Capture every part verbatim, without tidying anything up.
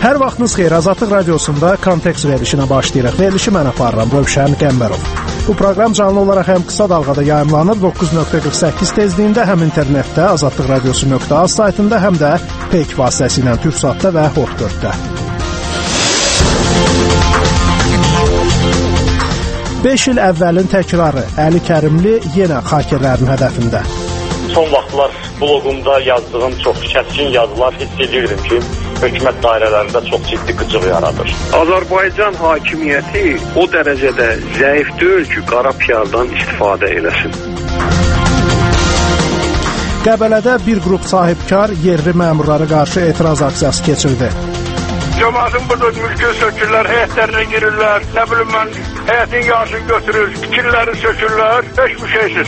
Hər vaxtınız xeyir, Azadlıq Radiosunda Kontekst verilişinə başlayırıq. Verilişi mən aparıram, Rövşən Qəmbərov. Bu proqram canlı olaraq həm qısa dalğada yayımlanır doqquz nöqtə qırx səkkiz tezliyində, həm internetdə, azadlıq radiosu nöqtə az saytında, həm də Peyk vasitəsilə Türksatda və Hot dörddə. beş il əvvəlin təkrarı, Əli Kərimli yenə xakerlərin hədəfində. Son vaxtlar bloqumda yazdığım çox kəskin yazılar hiss edirdim ki, hökumət dairələrində çox ciddi qıcıq yaradır. Azərbaycan hakimiyyəti o dərəcədə zəif deyil ki, qara piyardan istifadə eləsin. Qəbələdə bir qrup sahibkar yerli məmurlara qarşı etiraz aksiyası keçirdi. Cəmaatın burada mülkü sökürlər, həyətlərinə girirlər, nə bilim mən, həyətin yaşını götürür, fikirləri sökürlər, heç bir şeysiz.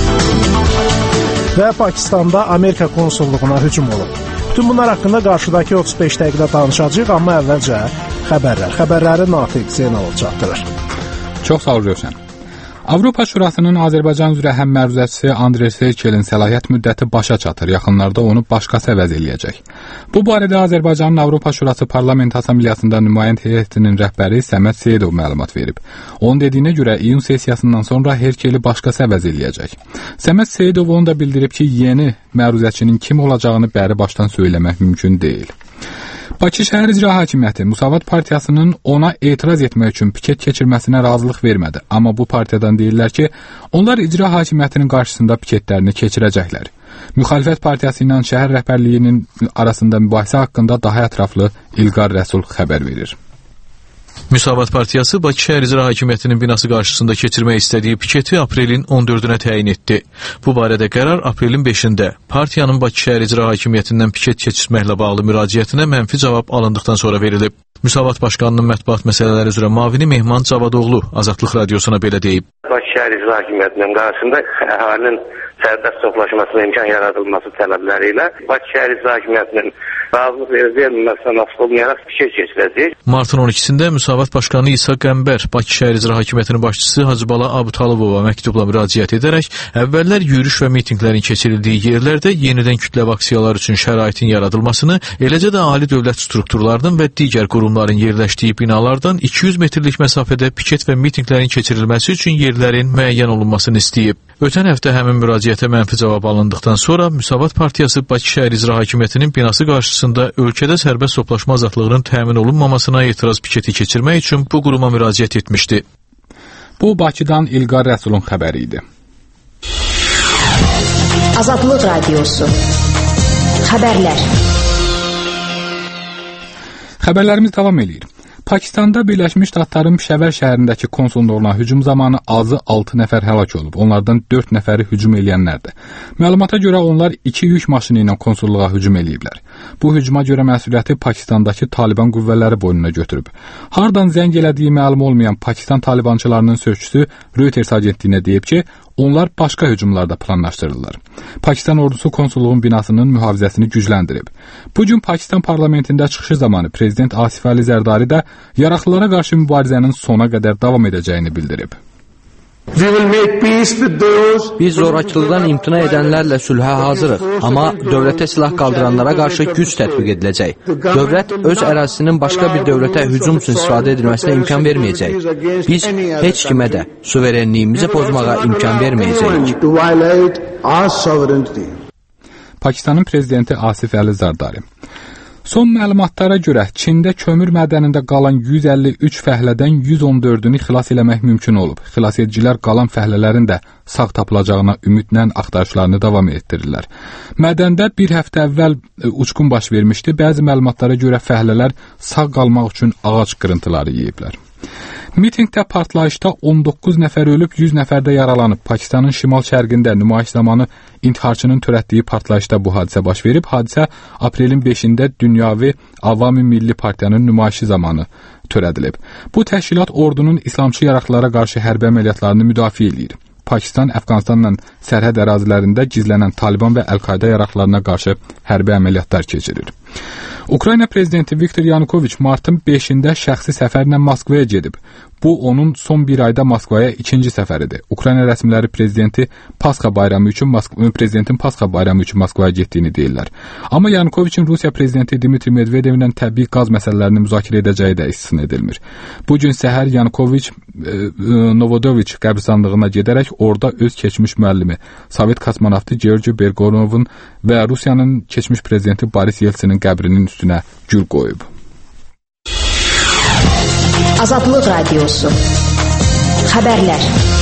Və Pakistanda Amerika konsulluğuna hücum olub. Bütün bunlar haqqında qarşıdakı otuz beş dəqiqədə danışacağıq, amma əvvəlcə xəbərlər. Xəbərləri Natiq Zeynalov çatdırır. Çox sağ ol, Rövşən. Avropa Şurasının Azərbaycan üzrə həmməruzəçisi Andrey Serkelin səlahiyyət müddəti başa çatır. Yaxınlarda onu başqası əvəz eləyəcək. Bu barədə Azərbaycanın Avropa Şurası Parlament Assambleyasında nümayəndə heyətinin rəhbəri Səməd Seyidov məlumat verib. Onun dediyinə görə iyun sessiyasından sonra Herkeli başqası əvəz eləyəcək. Səməd Seyidov onu da bildirib ki, yeni məruzəçinin kim olacağını bəri başdan söyləmək mümkün deyil. Bakı Şəhər İcra Hakimiyyəti Müsavat Partiyasının ona etiraz etmək üçün piket keçirməsinə razılıq vermədi. Amma bu partiyadan deyirlər ki, onlar icra hakimiyyətinin qarşısında piketlərini keçirəcəklər. Müxalifət Partiyası ilə şəhər rəhbərliyinin arasında mübahisə haqqında daha ətraflı İlqar Rəsul xəbər verir. Müsavat Partiyası Bakı Şəhər İcra Hakimiyyətinin binası qarşısında keçirmək istədiyi piketi aprelin on dördünə təyin etdi. Bu barədə qərar aprelin beşində partiyanın Bakı Şəhər İcra Hakimiyyətindən piket keçirməklə bağlı müraciətinə mənfi cavab alındıqdan sonra verilib. Müsavat Başqanının mətbuat məsələləri üzrə mavini Mehman Cavadoğlu Azadlıq Radiosuna belə deyib. Bakı Şəhər İcra Hakimiyyətinin qarşısında əhalinin sərbəst toplaşmasına imkan yaradılması tələbləri ilə Bakı Şəhər İcra Hakimiyyətinin razılıq verilməsinə asılı olmayaraq piket keçirəcək. Martın on ikisində Müsavat Başqanı İsa Qəmbər Bakı Şəhər İcra Hakimiyyətinin başçısı Hacıbala Abutalovova məktubla müraciət edərək əvvəllər yürüyüş və mitinqlərin keçirildiyi yerlərdə yenidən kütləvi aksiyalar üçün şəraitin yaradılmasını, eləcə də ali dövlət strukturlarının və digər qurumların yerləşdiyi binalardan iki yüz metrlik məsafədə piket və mitinqlərin keçirilməsi üçün yerlərin müəyyən olunmasını istəyib. Ötən həftə həmin müraciətə mənfi cavab alındıqdan sonra Müsavat Partiyası Bakı Şəhər İcra Hakimiyyətinin binası qarşısında ölkədə sərbəst toplaşma azadlığının təmin olunmamasına etiraz piketi keçirmək üçün bu quruma müraciət etmişdi. Bu Bakıdan İlqar Rəsulun xəbəri idi. Azadlıq Radiosu Xəbərlər. Xəbərlərimiz davam edir. Pakistanda Birləşmiş Ştatların Pişəvər şəhərindəki konsulluğuna hücum zamanı azı altı nəfər həlak olub. Onlardan dörd nəfəri hücum eləyənlərdir. Məlumata görə onlar iki yük maşını ilə konsulluğa hücum eləyiblər. Bu hücuma görə məsuliyyəti Pakistandakı Taliban qüvvələri boynuna götürüb. Hardan zəng elədiyi məlum olmayan Pakistan talibançılarının sözçüsü Reuters agentliyinə deyib ki, onlar başqa hücumlarda planlaşdırırlar. Pakistan ordusu konsulluğun binasının mühafizəsini gücləndirib. Bu gün Pakistan parlamentində çıxışı zamanı prezident Asif Ali Zərdari də yaraqlılara qarşı mübarizənin sona qədər davam edəcəyini bildirib. Biz zorakılıqdan imtina edənlərlə sülhə hazırıq, amma dövlətə silah qaldıranlara qarşı güc tətbiq ediləcək. Dövlət öz ərazisinin başqa bir dövlətə hücum üçün istifadə edilməsinə imkan verməyəcək. Biz heç kimə də suverenliyimizi pozmağa imkan verməyəcəyik. Pakistanın prezidenti Asif Ali Zərdari. Son məlumatlara görə Çində kömür mədənində qalan yüz əlli üç fəhlədən yüz on dördünü xilas eləmək mümkün olub. Xilasedicilər qalan fəhlələrin də sağ tapılacağına ümidlə axtarışlarını davam etdirirlər. Mədəndə bir həftə əvvəl uçqun baş vermişdi. Bəzi məlumatlara görə fəhlələr sağ qalmaq üçün ağac qırıntıları yeyiblər. Mitingdə partlayışda on doqquz nəfər ölüb, yüz nəfər də yaralanıb. Pakistanın şimal-şərqində nümayiş zamanı intiharçının törətdiyi partlayışda bu hadisə baş verib. Hadisə aprelin beşində Dünyəvi Avami Milli Partiyanın nümayişi zamanı törədilib. Bu təşkilat ordunun İslamçı yaraqlılara qarşı hərbi əməliyyatlarını müdafiə edir. Pakistan Əfqanistanla sərhəd ərazilərində gizlənən Taliban və Əl-Qayda yaraqlarına qarşı hərbi əməliyyatlar keçirir. Ukrayna prezidenti Viktor Yanukoviç martın beşində şəxsi səfərlə Moskvaya gedib. Bu onun son bir ayda Moskvaya ikinci səfəridir. Ukrayna rəsmiləri prezidenti Pasxa bayramı üçün Moskva prezidentin Pasxa bayramı üçün Moskvaya getdiyini deyirlər. Amma Yanukoviçin Rusiya prezidenti Dmitri Medvedevlə təbii qaz məsələlərini müzakirə edəcəyi də istisna edilmir. Bu gün səhər Yanukoviç e, Novodoviç qəbirstanlığına gedərək orada öz keçmiş müəllimi, Sovet kosmonavtı Georgi Bergonovun və Rusiyanın keçmiş prezidenti Boris Yeltsinin qəbrinin üstünə gül qoyub. Azadlıq Radiosu. Xəbərlər.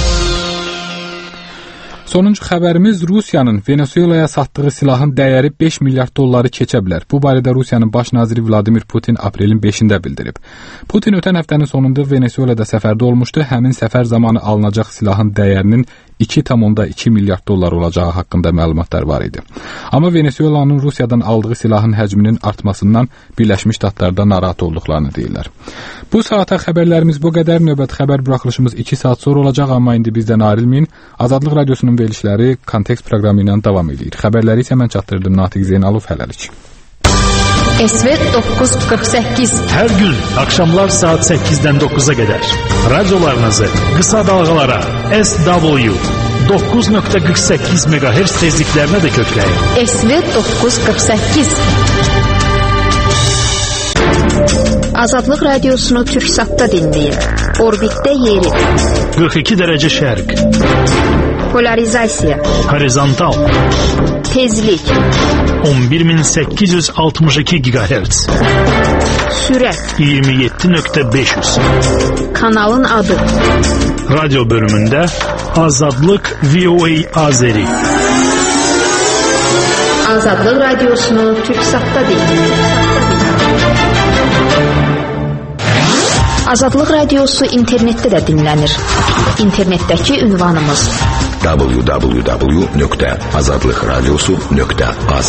Sonuncu xəbərimiz Rusiyanın Venezuelaya satdığı silahın dəyəri beş milyard dolları keçə bilər. Bu barədə Rusiyanın baş naziri Vladimir Putin aprelin beşində bildirib. Putin ötən həftənin sonunda Venezuelada səfərdə olmuşdu. Həmin səfər zamanı alınacaq silahın dəyərinin iki nöqtə iki milyard dollar olacağı haqqında məlumatlar var idi. Amma Venezuelanın Rusiyadan aldığı silahın həcminin artmasından Birləşmiş Ştatlarda narahat olduqlarını deyirlər. Bu saata xəbərlərimiz bu qədər. Növbəti xəbər buraxılışımız iki saat sonra olacaq, amma indi bizdən ayrılmayın. Azadlıq Radiosunun verilişləri Kontekst proqramı ilə davam edir. Xəbərləri isə mən çatdırdım Natiq Zeynalov. Hələlik. S V doqquz yüz qırx səkkiz. Hər gün axşamlar saat səkkizdən doqquza qədər radiolarınızı qısa dalğalara S W doqquz nöqtə qırx səkkiz meqahertz tezliklərinə də kökləyin. S V doqquz yüz qırx səkkiz. Azadlıq Radiosunu Türksatda dinləyin. Orbitdə yeri. qırx iki dərəcə şərq. Polarizasiya. Horizontal. Tezlik. on bir min səkkiz yüz altmış iki gigahertz. Sürət. iyirmi yeddi nöqtə beş yüz. Kanalın adı. Radyo bölümündə Azadlıq V O A Azeri. Azadlıq Radiosunu Türksatda dinləyin. Azadlıq Radiosu internetdə də dinlənir. İnternetdəki ünvanımız w w w nöqtə azadlıq radiosu nöqtə az.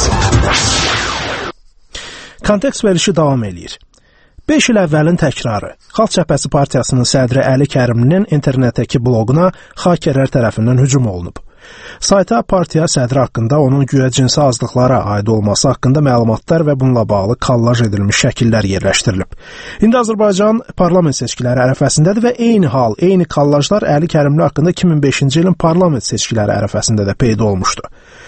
Kontekst verilişi davam eləyir. beş il əvvəlin təkrarı. Xalq Cəbhəsi Partiyasının sədri Əli Kərimlinin internetdəki bloquna xakerlər tərəfindən hücum olunub. Sayta partiya sədri haqqında onun güya cinsi azlıqlara aid olması haqqında məlumatlar və bununla bağlı kollaj edilmiş şəkillər yerləşdirilib. İndi Azərbaycan parlament seçkiləri ərəfəsindədir və eyni hal, eyni kollajlar Əli Kərimli haqqında iki min beşinci ilin parlament seçkiləri ərəfəsində də peyda olmuşdu.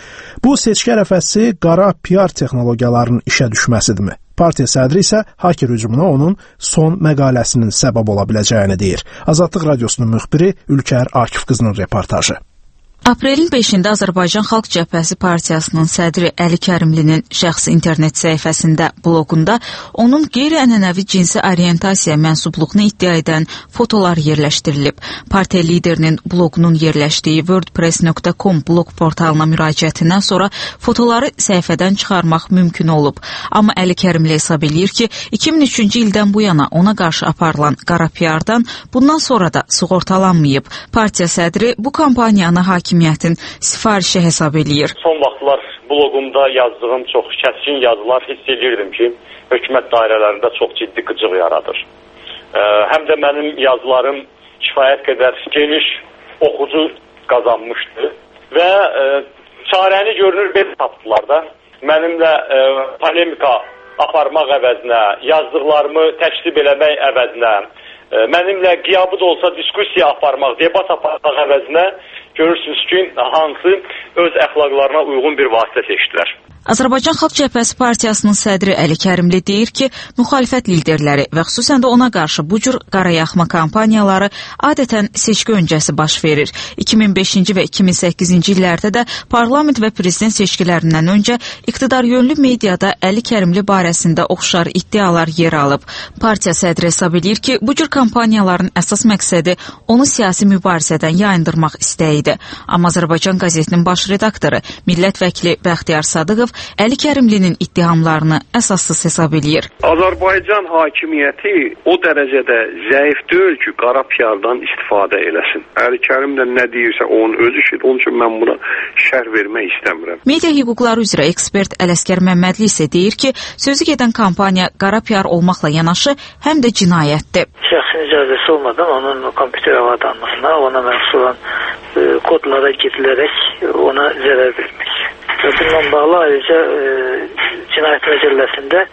Bu seçki ərəfəsi qara P R texnologiyalarının işə düşməsidirmi? Partiya sədri isə haker hücumuna onun son məqaləsinin səbəb ola biləcəyini deyir. Azadlıq Radiosunun müxbiri Ülkər Akif qızının reportajı. Aprelin beşində Azərbaycan Xalq Cəbhəsi Partiyasının sədri Əli Kərimlinin şəxsi internet səhifəsində, bloqunda onun qeyri-ənənəvi cinsi orientasiya mənsubluğunu iddia edən fotolar yerləşdirilib. Partiya liderinin bloqunun yerləşdiyi wordpress nöqtə com bloq portalına müraciətindən sonra fotoları səhifədən çıxarmaq mümkün olub. Amma Əli Kərimli hesab eləyir ki, iki min üçüncü ildən bu yana ona qarşı aparılan qara P R-dan bundan sonra da sığortalanmayıb. Partiya sədri bu kampaniyanı hakim hakimiyyətin sifarişi hesab eləyir. Son vaxtlar bloqumda yazdığım çox kəskin yazılar hiss edirdim ki, hökumət dairələrində çox ciddi qıcıq yaradır. Ee, həm də mənim yazılarım kifayət qədər geniş oxucu qazanmışdı və e, çarəni görünür belə tapdılar da. Mənimlə e, polemika aparmaq əvəzinə, yazdıqlarımı təşrib eləmək əvəzinə, e, mənimlə qiyabı da olsa diskussiya aparmaq, debat aparmaq əvəzinə görürsünüz ki, hansı öz əxlaqlarına uyğun bir vasitə seçdilər. Azərbaycan Xalq Cəbhəsi Partiyasının sədri Əli Kərimli deyir ki, müxalifət liderləri və xüsusən də ona qarşı bu cür qarayaxma kampaniyaları adətən seçki öncəsi baş verir. iki min beşinci və iki min səkkizinci illərdə də parlament və prezident seçkilərindən öncə iqtidar yönlü mediada Əli Kərimli barəsində oxşar iddialar yer alıb. Partiya sədri hesab edir ki, bu cür kampaniyaların əsas məqsədi onu siyasi mübarizədən yayındırmaq istəyidir. Amma Azərbaycan qəzetinin baş redaktoru, millət vəkili Bəxtiyar Sadıqov Əli Kərimlinin ittihamlarını əsassız hesab eləyir. Azərbaycan hakimiyyəti o dərəcədə zəif deyil ki, qara P R-dan istifadə eləsin. Əli Kərim də nə deyirsə onun öz işidir. Onun üçün mən buna şərh vermək istəmirəm. Media hüquqları üzrə ekspert Ələsgər Məmmədli isə deyir ki, sözü gedən kampaniya qara P R olmaqla yanaşı həm də cinayətdir. Şəxsin icazəsi olmadan onun kompüter avadanmasına, ona məxsus olan e, kodlara gedilərək ona zərər vermək. Bununla bağlı ayrıca e, cinayət məcəlləsində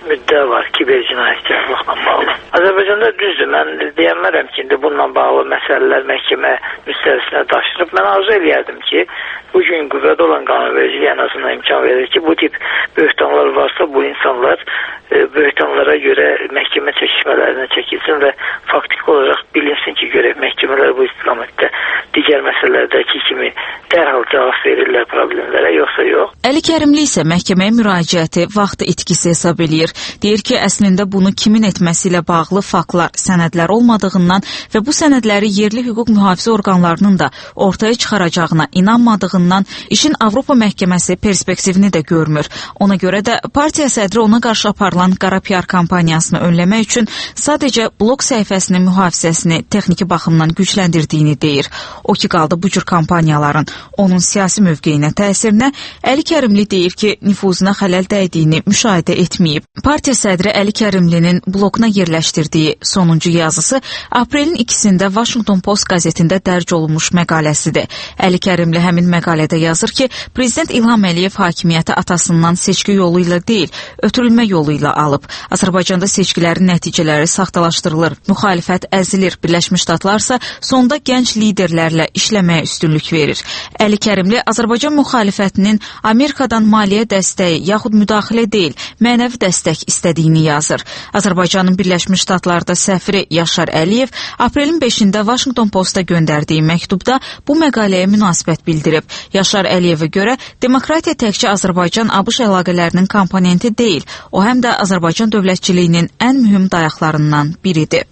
müddə var kiber cinayətkarlıqla bağlı. Azərbaycanda düzdür, mən deyənmərəm ki, indi bununla bağlı məsələlər məhkəmə müstəvisinə daşınıb. Mən arzu eləyərdim ki, bugün qüvvədə olan qanunvericilik ən azından imkan verir ki, bu tip böhtanlar varsa bu insanlar e, böhtanlara görə məhkəmə çəkişmələrinə çəkilsin və faktiki olaraq bilinsin ki, görək məhkəmələr bu istiqamətdə digər məsələlərdəki kimi dərhal cavab verirlər problemlərə, yoxsa yox. Əli Kərimli isə məhkəməyə müraciəti vaxtı itkisi hesab eləyir. Deyir ki, əslində bunu kimin etməsi ilə bağlı faktlar, sənədlər olmadığından və bu sənədləri yerli hüquq mühafizə orqanlarının da ortaya çıxaracağına inanmadığından işin Avropa məhkəməsi perspektivini də görmür. Ona görə də partiya sədri ona qarşı aparılan qara P R kampaniyasını önləmək üçün sadəcə blok səhifəsinin mühafizəsini texniki baxımdan gücləndirdiyini deyir. O ki qaldı bu cür kampaniyaların onun siyasi mövqeyinə təsirinə, Əli Kərimli deyir ki, nüfuzuna xələl dəydiyini müşahidə etməyib. Partiya sədri Əli Kərimlinin blokuna yerləşdirdiyi sonuncu yazısı aprelin ikisində Washington Post qəzetində dərc olunmuş məqaləsidir. Əli Kərimli həmin məqalədə yazır ki, Prezident İlham Əliyev hakimiyyəti atasından seçki yolu ilə deyil, ötürülmə yolu ilə alıb. Azərbaycanda seçkilərin nəticələri saxtalaşdırılır, müxalifət əzilir. Birləşmiş Ştatlarsa sonda gənc liderlərlə işləməyə üstünlük verir. Əli Kərimli Azərbaycan müxalifətinin Amerikadan maliyyə dəstəyi yaxud müdaxilə deyil, mənəvi dəstək istədiyini yazır. Azərbaycanın Birləşmiş Ştatlarda səfiri Yaşar Əliyev aprelin beşində Washington Posta göndərdiyi məktubda bu məqaləyə münasibət bildirib. Yaşar Əliyevə görə demokratiya təkcə Azərbaycan-A B Ş əlaqələrinin komponenti deyil, o həm də Azərbaycan dövlətçiliyinin ən mühüm dayaqlarından biridir.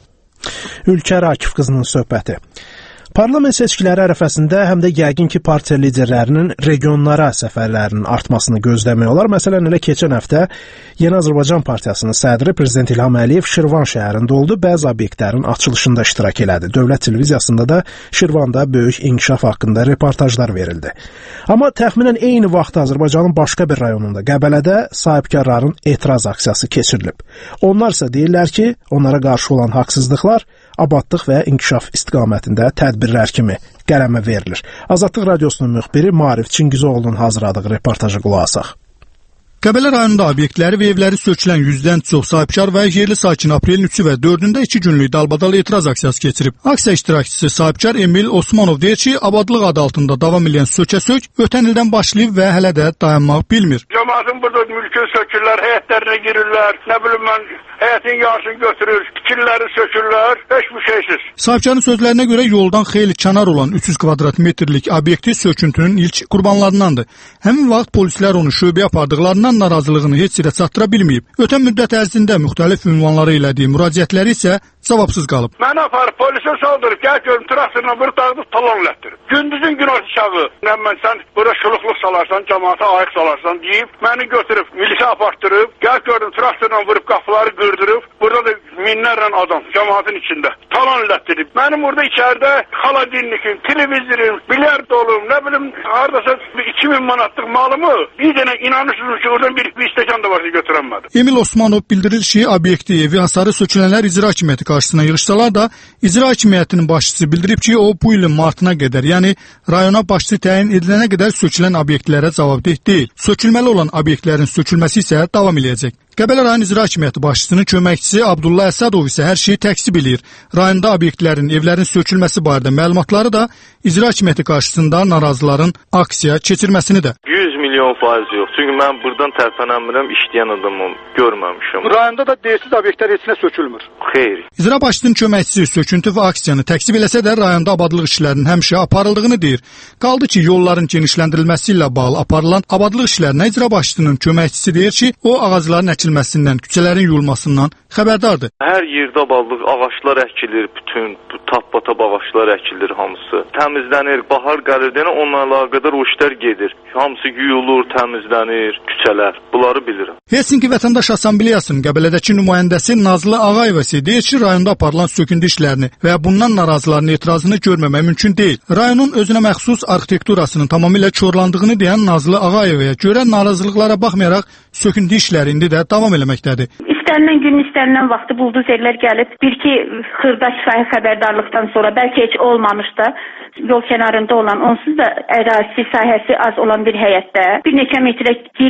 Ülkər Akif qızının söhbəti. Parlament seçkiləri ərəfəsində həm də yəqin ki, partiya liderlərinin regionlara səfərlərinin artmasını gözləmək olar. Məsələn, elə keçən həftə Yeni Azərbaycan Partiyasının sədri Prezident İlham Əliyev Şirvan şəhərində oldu, bəzi obyektlərin açılışında iştirak elədi. Dövlət televiziyasında da Şirvanda böyük inkişaf haqqında reportajlar verildi. Amma təxminən eyni vaxtda Azərbaycanın başqa bir rayonunda, Qəbələdə sahibkarların etiraz aksiyası keçirilib. Onlar isə deyirlər ki, onlara qarşı olan haqsızlıqlar abadlıq və inkişaf istiqamətində tədbirlər kimi qələmə verilir. Azadlıq Radiosunun müxbiri Maarif Çingizoğlu'nun hazırladığı reportajı qulaq asaq. Qəbələ rayonunda obyektləri və evləri sökülən yüzdən çox sahibkar və yerli sakin aprelin üçü və dördündə iki günlük dalbadal etiraz aksiyası keçirib. Aksiya iştirakçısı sahibkar Emil Osmanov deyir ki, abadlıq adı altında davam edən sökə-sök ötən ildən başlayıb və hələ də dayanmaq bilmir. Cəmaatın burada mülkü sökürlər, həyətlərinə girirlər, nə bilim mən həyətin yarısını götürür, fikirləri sökürlər, heç bir şeysiz. Sahibkarın sözlərinə görə yoldan xeyli kənar olan üç yüz kvadrat metrlik obyekti söküntünün ilk qurbanlarındandır. Həmin vaxt polislər onu şöbəyə apardıqlarından narazılığını heç yerə çatdıra bilməyib. Ötən müddət ərzində müxtəlif ünvanlara elədiyi müraciətləri isə cavabsız qalıb. Məni aparıb polisə saldırıb, gəl görüm traktorla vurub dağıdıb talon elətdirib. Gündüzün gün aşağı, nə mən sən bura şuluqluq salarsan, cəmaata ayıq salarsan deyib, məni götürüb milisə apartdırıb, gəl gördüm traktorla vurub qapıları qırdırıb, burada da minlərlə adam cəmaatın içində talon elətdirib. Mənim burada içəridə xaladinlikim, televizorum, bilyard dolum, nə bilim hardasa iki min manatlıq malımı bir dənə inanırsınız ki, oradan bir, bir stəkan da varsa götürənmədim. Emil Osmanov bildirir ki, obyekti, evi, hasarı sökülənlər icra hakimiyyəti qarşısına yığışsalar da, icra hakimiyyətinin başçısı bildirib ki, o bu ilin martına qədər, yəni rayona başçı təyin edilənə qədər sökülən obyektlərə cavabdeh deyil. Sökülməli olan obyektlərin sökülməsi isə davam eləyəcək. Qəbələ rayon icra hakimiyyəti başçısının köməkçisi Abdullah Əsədov isə hər şeyi təksib eləyir. Rayonda obyektlərin, evlərin sökülməsi barədə məlumatları da icra hakimiyyəti qarşısında narazıların aksiya keçirməsini də. yüz milyon faiz yox. Çünki mən buradan tərpənəmirəm, işləyən adamım, görməmişəm. Rayonda da deyirsiz obyektlər heç nə sökülmür. Xeyr. İcra başçısının köməkçisi söküntü və aksiyanı təksib eləsə də rayonda abadlıq işlərinin həmişə aparıldığını deyir. Qaldı ki, yolların genişləndirilməsi ilə bağlı aparılan abadlıq işlərinə icra başçısının köməkçisi deyir ki, o ağacların əkilməsindən, küçələrin yuyulmasından xəbərdardır. Hər yerdə abadlıq ağaclar əkilir, bütün bu tap-batap ağaclar əkilir hamısı. Təmizlənir, bahar gəlir, yəni onunla əlaqədar o işlər gedir. Hamısı yuyulur, təmizlənir, küçələr. Bunları bilirəm. Helsinki Vətəndaş Assambleyasının Qəbələdəki nümayəndəsi Nazlı Ağayeva isə deyir ki, rayonda aparılan söküntü işlərini və bundan narazıların etirazını görməmək mümkün deyil. Rayonun özünə məxsus arxitekturasının tamamilə korlandığını deyən Nazlı Ağayevaya görə narazılıqlara baxmayaraq söküntü işləri indi də davam eləməkdədir. İstənilən gün, istənilən vaxtı buldozerlər gəlib, bir-iki xırda şifahi xəbərdarlıqdan sonra, bəlkə heç olmamış da, yol kənarında olan, onsuz da ərazisi, sahəsi az olan bir həyətdə bir neçə metrə girib,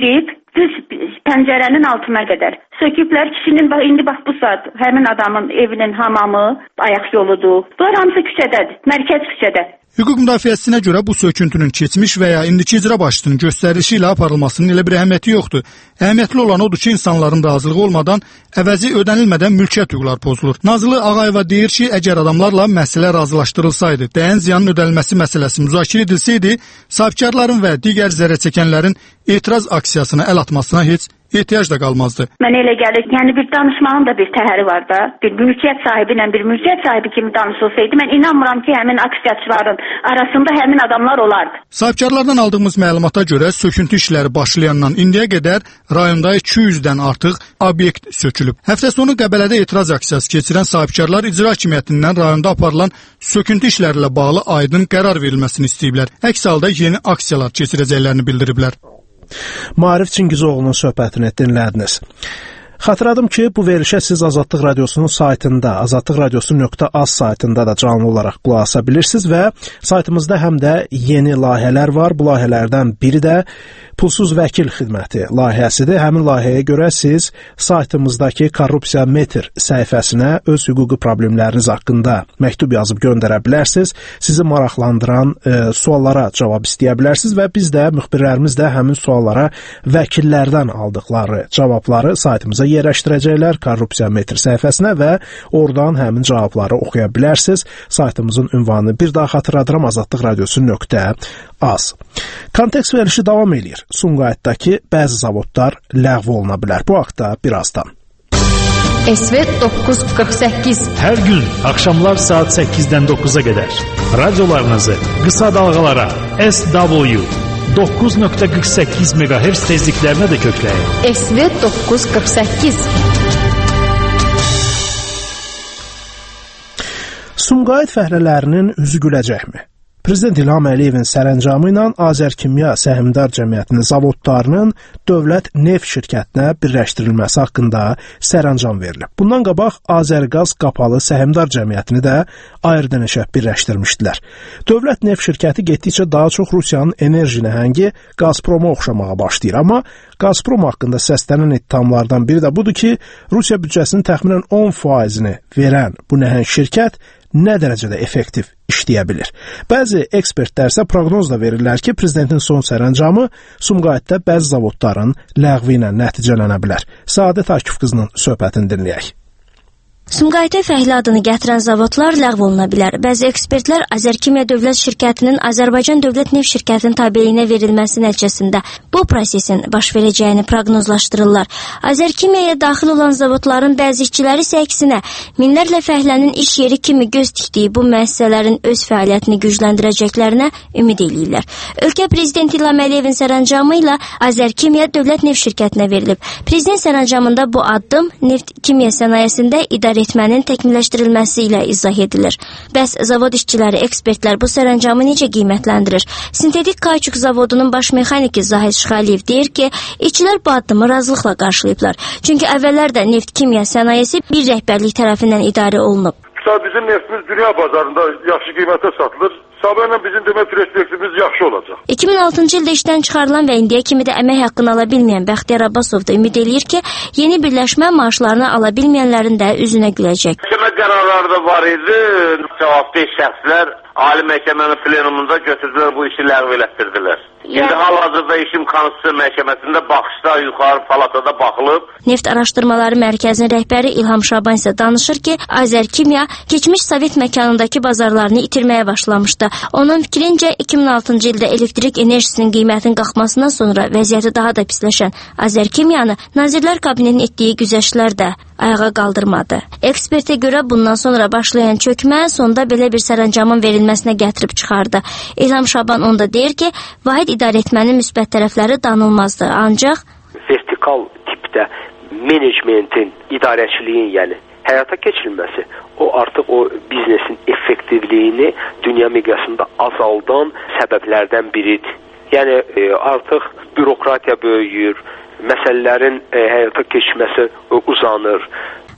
düz pəncərənin altına qədər söküblər. Kişinin bax indi bax bu saat həmin adamın evinin hamamı, ayaq yoludur. Bunlar hamısı küçədədir, mərkəz küçədə. Hüquq müdafiəçisinə görə bu söküntünün keçmiş və ya indiki icra başçısının göstərişi ilə aparılmasının elə bir əhəmiyyəti yoxdur. Əhəmiyyətli olan odur ki, insanların razılığı olmadan əvəzi ödənilmədən mülkiyyət hüquqları pozulur. Nazlı Ağayeva deyir ki, əgər adamlarla məsələ razılaşdırılsaydı, dəyən ziyanın ödənilməsi məsələsi müzakirə edilsəydi, sahibkarların və digər zərər çəkənlərin etiraz aksiyasına əl atmasına heç ehtiyac da qalmazdı. Mənə elə gəlir, yəni bir danışmağın da bir təhəri var da. Bir mülkiyyət sahibi ilə bir mülkiyyət sahibi kimi danışılsaydı, mən inanmıram ki, həmin aksiyaçıların arasında həmin adamlar olardı. Sahibkarlardan aldığımız məlumata görə söküntü işləri başlayandan indiyə qədər rayonda iki yüzdən artıq obyekt sökülüb. Həftə sonu Qəbələdə etiraz aksiyası keçirən sahibkarlar icra hakimiyyətindən rayonda aparılan söküntü işləri ilə bağlı aydın qərar verilməsini istəyiblər. Əks halda yeni aksiyalar keçirəcəklərini bildiriblər. Maarif Çingizoğlu'nun söhbətini dinlədiniz. Xatırladım ki, bu verilişə siz Azadlıq Radiosunun saytında, azadlıq radiosu nöqtə az saytında da canlı olaraq qulaq asa bilirsiniz və saytımızda həm də yeni layihələr var. Bu layihələrdən biri də pulsuz vəkil xidməti layihəsidir. Həmin layihəyə görə siz saytımızdakı korrupsiya metr səhifəsinə öz hüquqi problemləriniz haqqında məktub yazıb göndərə bilərsiniz. Sizi maraqlandıran e, suallara cavab istəyə bilərsiniz və biz də, müxbirlərimiz də həmin suallara vəkillərdən aldıqları cavabları saytımıza yerləşdirəcəklər korrupsiya metr səhifəsinə və oradan həmin cavabları oxuya bilərsiniz. Saytımızın ünvanını bir daha xatırladıram, azadlıq radiosu nöqtə az. Kontekst verilişi davam edir. Sumqayıtdakı bəzi zavodlar ləğv oluna bilər. Bu haqda birazdan. S V doqquz qırx səkkiz Hər gün axşamlar saat səkkizdən doqquza qədər radiolarınızı qısa dalğalara S W doqquz nöqtə qırx səkkiz meqahertz tezliklərinə də kökləyin. S V doqquz qırx səkkiz Sumqayıt fəhlələrinin üzü güləcəkmi? Prezident İlham Əliyevin sərəncamı ilə Azərkimya Səhmdar Cəmiyyətinin zavodlarının dövlət neft şirkətinə birləşdirilməsi haqqında sərəncam verilib. Bundan qabaq Azərqaz Qapalı Səhmdar Cəmiyyətini də ayrı-dənəşə birləşdirmişdilər. Dövlət neft şirkəti getdikcə daha çox Rusiyanın enerji nəhəngi Gazproma oxşamağa başlayır. Amma Gazprom haqqında səslənən ittihamlardan biri də budur ki, Rusiya büdcəsinin təxminən on faizini verən bu nəhəng şirkət nə dərəcədə effektiv işləyə bilir. Bəzi ekspertlər isə proqnoz da verirlər ki, prezidentin son sərəncamı Sumqayıtda bəzi zavodların ləğvi ilə nəticələnə bilər. Səadət Akif qızının söhbətini dinləyək. Sumqayıta fəhlə adını gətirən zavodlar ləğv oluna bilər. Bəzi ekspertlər Azərkimya Dövlət Şirkətinin Azərbaycan Dövlət Neft Şirkətinin tabeliyinə verilməsi nəticəsində bu prosesin baş verəcəyini proqnozlaşdırırlar. Azərkimyaya daxil olan zavodların bəzi işçiləri isə əksinə minlərlə fəhlənin iş yeri kimi göz dikdiyi bu müəssisələrin öz fəaliyyətini gücləndirəcəklərinə ümid edirlər. Ölkə Prezidenti İlham Əliyevin sərəncamı ilə Azərkimya Dövlət Neft Şirkətinə verilib. Prezident sərəncamında bu addım neft kimya sənayesində idarə etmənin təkmilləşdirilməsi ilə izah edilir. Bəs zavod işçiləri, ekspertlər bu sərəncamı necə qiymətləndirir? Sintetik Kauçuk zavodunun baş mexaniki Zahid Şıxaliyev deyir ki, işçilər bu addımı razılıqla qarşılayıblar. Çünki əvvəllər də neft kimya sənayesi bir rəhbərlik tərəfindən idarə olunub. Bizim neftimiz dünya bazarında yaxşı qiymətə satılır. Sabahla bizim demək perspektivimiz yaxşı olacaq. iki min altıncı ildə işdən çıxarılan və indiyə kimi də əmək haqqını ala bilməyən Bəxtiyar Abbasov da ümid eləyir ki, yeni birləşmə maaşlarını ala bilməyənlərin də üzünə güləcək. Məhkəmə qərarları da var idi. Cavabdeh şəxslər Ali Məhkəmənin plenumunda götürdülər, bu işi ləğv elətdirdilər. İndi hal-hazırda işim Konstitusiya Məhkəməsində baxışda yuxarı palatada baxılıb. Neft Araşdırmaları Mərkəzinin rəhbəri İlham Şaban isə danışır ki, Azərkimya keçmiş Sovet məkanındakı bazarlarını itirməyə başlamışdı. Onun fikrincə iki min altıncı ildə elektrik enerjisinin qiymətinin qalxmasından sonra vəziyyəti daha da pisləşən Azərkimyanı Nazirlər Kabinetinin etdiyi güzəştlər də ayağa qaldırmadı. Ekspertə görə bundan sonra başlayan çökmə sonda belə bir sərəncamın verilməsinə gətirib çıxardı. İlham Şaban onda deyir ki, vahid idarəetmənin müsbət tərəfləri danılmazdı. Ancaq vertikal tipdə menecmentin, idarəçiliyin, yəni həyata keçirilməsi, o artıq o biznesin effektivliyini dünya miqyasında azaldan səbəblərdən biridir. Yəni e, artıq bürokratiya böyüyür, məsələlərin e, həyata keçməsi uzanır.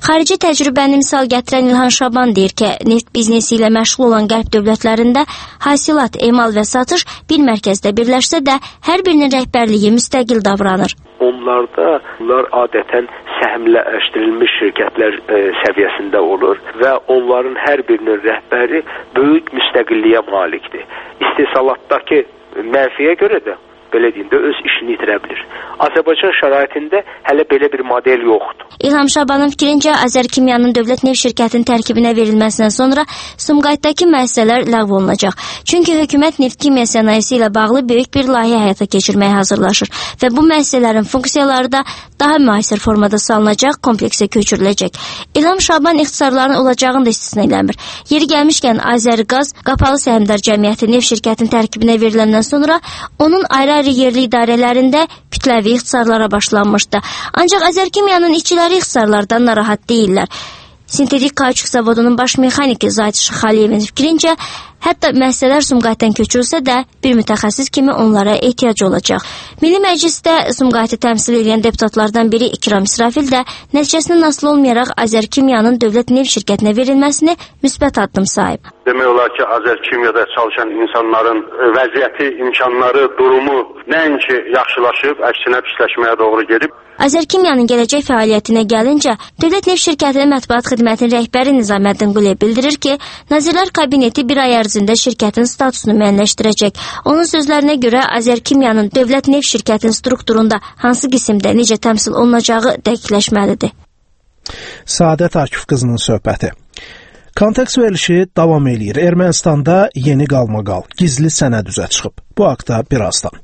Xarici təcrübəni misal gətirən İlhan Şaban deyir ki, neft biznesi ilə məşğul olan qərb dövlətlərində hasilat, emal və satış bir mərkəzdə birləşsə də, hər birinin rəhbərliyi müstəqil davranır. Onlarda bunlar adətən səhmləşdirilmiş şirkətlər e, səviyyəsində olur və onların hər birinin rəhbəri böyük müstəqilliyə malikdir. İstehsalatdakı mənfiyə görə də belə deyim də öz işini itirə bilir. Azərbaycan şəraitində hələ belə bir model yoxdur. İlham Şabanın fikrincə, Azərkimyanın dövlət neft şirkətinin tərkibinə verilməsindən sonra Sumqayıtdakı müəssisələr ləğv olunacaq. Çünki hökumət neft kimya sənayesi ilə bağlı böyük bir layihə həyata keçirməyə hazırlaşır və bu müəssisələrin funksiyaları da daha müasir formada salınacaq, kompleksə köçürüləcək. İlham Şaban ixtisarların olacağını da istisna eləmir. Yeri gəlmişkən Azərqaz Qapalı Səhmdar Cəmiyyəti neft şirkətinin tərkibinə veriləndən sonra onun ayrı-ayrı yerli idarələrində kütləvi ixtisarlara başlanmışdı. Ancaq Azərkimyanın işçiləri ixtisarlardan narahat deyirlər. Sintetik kauçuk zavodunun baş mexaniki Zahid Şıxaliyevin fikrincə, hətta müəssisələr Sumqayıtdan köçürülsə də bir mütəxəssis kimi onlara ehtiyac olacaq. Milli Məclisdə Sumqayıtı təmsil edən deputatlardan biri İkram İsrafil də nəticəsindən asılı olmayaraq Azərkimyanın dövlət neft şirkətinə verilməsini müsbət addım sayıb. Demək olar ki, Azərkimyada çalışan insanların vəziyyəti, imkanları, durumu nəinki yaxşılaşıb, əksinə pisləşməyə doğru gedib. Azərkimyanın gələcək fəaliyyətinə gəlincə, Dövlət Neft Şirkətinin mətbuat xidmətinin rəhbəri Nizaməddin Quliyev bildirir ki, Nazirlər Kabineti bir ay ərzində şirkətin statusunu müəyyənləşdirəcək. Onun sözlərinə görə Azərkimyanın Dövlət Neft Şirkətinin strukturunda hansı qismdə necə təmsil olunacağı dəqiqləşməlidir. Səadət Akif qızının söhbəti. Kontekst verilişi davam eləyir. Ermənistanda yeni qalmaqal, gizli sənəd üzə çıxıb. Bu haqda birazdan.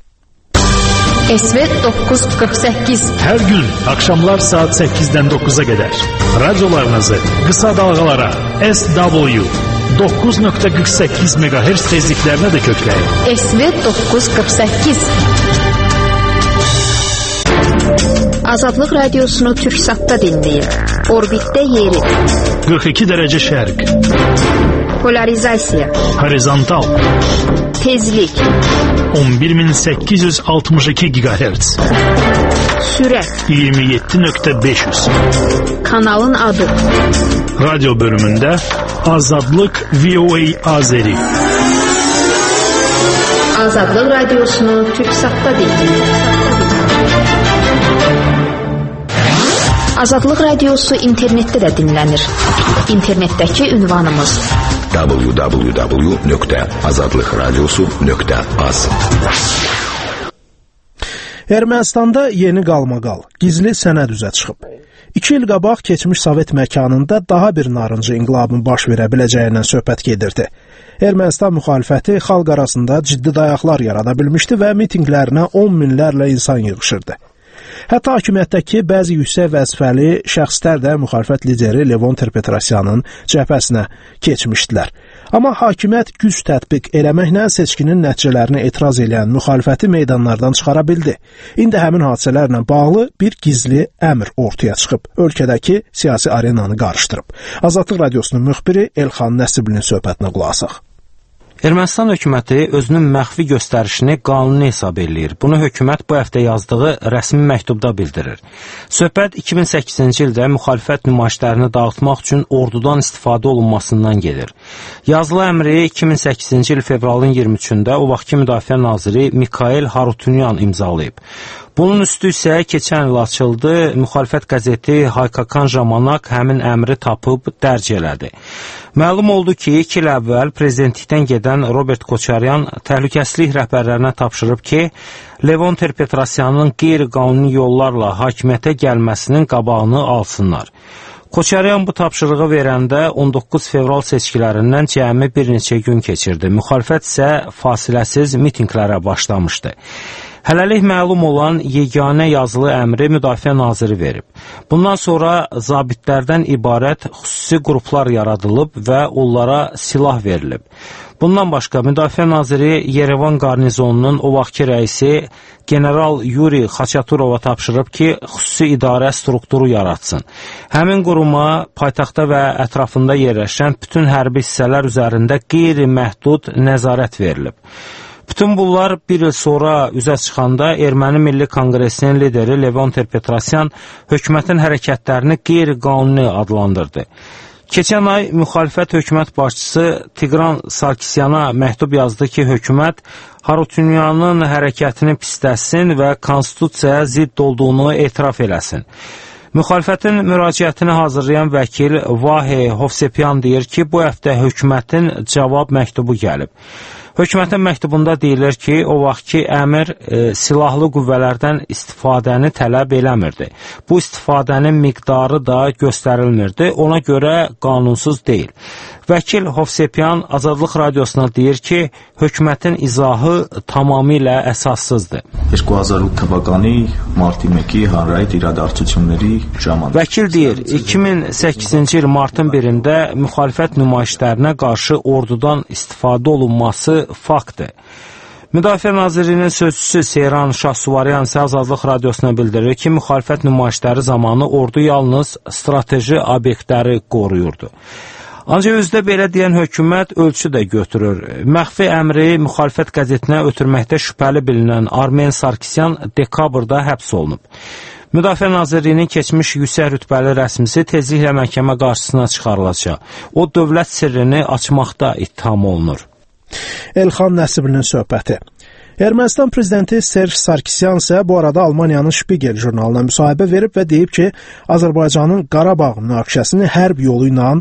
S V doqquz qırx səkkiz. Hər gün axşamlar saat səkkizdən doqquza qədər radiolarınızı qısa dalğalara S W doqquz nöqtə qırx səkkiz meqahertz tezliklərinə də kökləyin. S V doqquz qırx səkkiz. Azadlıq radiosunu Türksatda dinləyin. Orbitdə yeri. qırx iki dərəcə şərq. Polarizasiya. Horizontal. Tezlik. on bir min səkkiz yüz altmış iki gigahertz. Sürət. iyirmi yeddi nöqtə beş yüz. Kanalın adı. Radyo bölümündə Azadlıq V O A Azeri. Azadlıq radiosunu Türksatda dinləyin. Azadlıq radiosu internetdə də dinlənir. İnternetdəki ünvanımız w w w nöqtə azadlıqradiosu nöqtə az. Ermənistanda yeni qalmaqal, gizli sənəd üzə çıxıb. İki il qabaq keçmiş Sovet məkanında daha bir narıncı inqilabın baş verə biləcəyindən söhbət gedirdi. Ermənistan müxalifəti xalq arasında ciddi dayaqlar yarada bilmişdi və mitinqlərinə on minlərlə insan yığışırdı. Hətta hakimiyyətdəki bəzi yüksək vəzifəli şəxslər də müxalifət lideri Levon Ter-Petrosyanın cəbhəsinə keçmişdilər. Amma hakimiyyət güc tətbiq eləməklə seçkinin nəticələrinə etiraz edən müxalifəti meydanlardan çıxara bildi. İndi həmin hadisələrlə bağlı bir gizli əmr ortaya çıxıb, ölkədəki siyasi arenanı qarışdırıb. Azadlıq radiosunun müxbiri Elxan Nəsiblinin söhbətinə qulaq asaq. Ermənistan hökuməti özünün məxfi göstərişini qanuni hesab eləyir. Bunu hökumət bu həftə yazdığı rəsmi məktubda bildirir. Söhbət iki min səkkizinci ildə müxalifət nümayişlərini dağıtmaq üçün ordudan istifadə olunmasından gedir. Yazılı əmri iki min səkkizinci il fevralın iyirmi üçündə o vaxtki Müdafiə naziri Mikhail Harutyunyan imzalayıb. Bunun üstü isə keçən il açıldı, müxalifət qəzeti Haykakan Jamanak həmin əmri tapıb dərc elədi. Məlum oldu ki, iki il əvvəl prezidentlikdən gedən Robert Koçaryan təhlükəsizlik rəhbərlərinə tapşırıb ki, Levon Ter-Petrosyanın qeyri-qanuni yollarla hakimiyyətə gəlməsinin qabağını alsınlar. Koçaryan bu tapşırığı verəndə on doqquz fevral seçkilərindən cəmi bir neçə gün keçirdi. Müxalifət isə fasiləsiz mitinqlərə başlamışdı. Hələlik məlum olan yeganə yazılı əmri Müdafiə naziri verib. Bundan sonra zabitlərdən ibarət xüsusi qruplar yaradılıb və onlara silah verilib. Bundan başqa Müdafiə naziri Yerevan qarnizonunun o vaxtki rəisi general Yuri Xaçaturova tapşırıb ki, xüsusi idarə strukturu yaratsın. Həmin quruma paytaxtda və ətrafında yerləşən bütün hərbi hissələr üzərində qeyri-məhdud nəzarət verilib. Bütün bunlar bir il sonra üzə çıxanda Erməni Milli Konqresinin lideri Levon Ter-Petrosyan hökumətin hərəkətlərini qeyri-qanuni adlandırdı. Keçən ay müxalifət hökumət başçısı Tigran Sarkisyana məktub yazdı ki, hökumət Harutyunyanın hərəkətini pisləsin və konstitusiyaya zidd olduğunu etiraf eləsin. Müxalifətin müraciətini hazırlayan vəkil Vahe Hovsepyan deyir ki, bu həftə hökumətin cavab məktubu gəlib. Hökumətin məktubunda deyilir ki, o vaxt ki, əmir e, silahlı qüvvələrdən istifadəni tələb eləmirdi. Bu istifadənin miqdarı da göstərilmirdi, ona görə qanunsuz deyil. Vəkil Hovsepyan Azadlıq Radiosuna deyir ki, hökumətin izahı tamamilə əsassızdır. iki min ութ թվականի մարտի մեկի հանրային իրադարձությունների ժամանակ. Vəkil deyir, iki min səkkizinci il martın birində müxalifət nümayişlərinə qarşı ordudan istifadə olunması faktdır. Müdafiə Nazirliyinin sözçüsü Seyran Şahsuvaryan isə Azadlıq Radiosuna bildirir ki, müxalifət nümayişləri zamanı ordu yalnız strateji obyektləri qoruyurdu. Ancaq özdə belə deyən hökumət ölçü də götürür. Məxfi əmri müxalifət qəzetinə ötürməkdə şübhəli bilinən Armen Sarkisyan dekabrda həbs olunub. Müdafiə Nazirliyinin keçmiş yüksək rütbəli rəsmisi tezliklə məhkəmə qarşısına çıxarılacaq. O, dövlət sirrini açmaqda ittiham olunur. Elxan Nəsibinin söhbəti. Ermənistan prezidenti Serj Sarkisyan isə bu arada Almaniyanın Spiegel jurnalına müsahibə verib və deyib ki, Azərbaycanın Qarabağ münaqişəsini hərb yolu ilə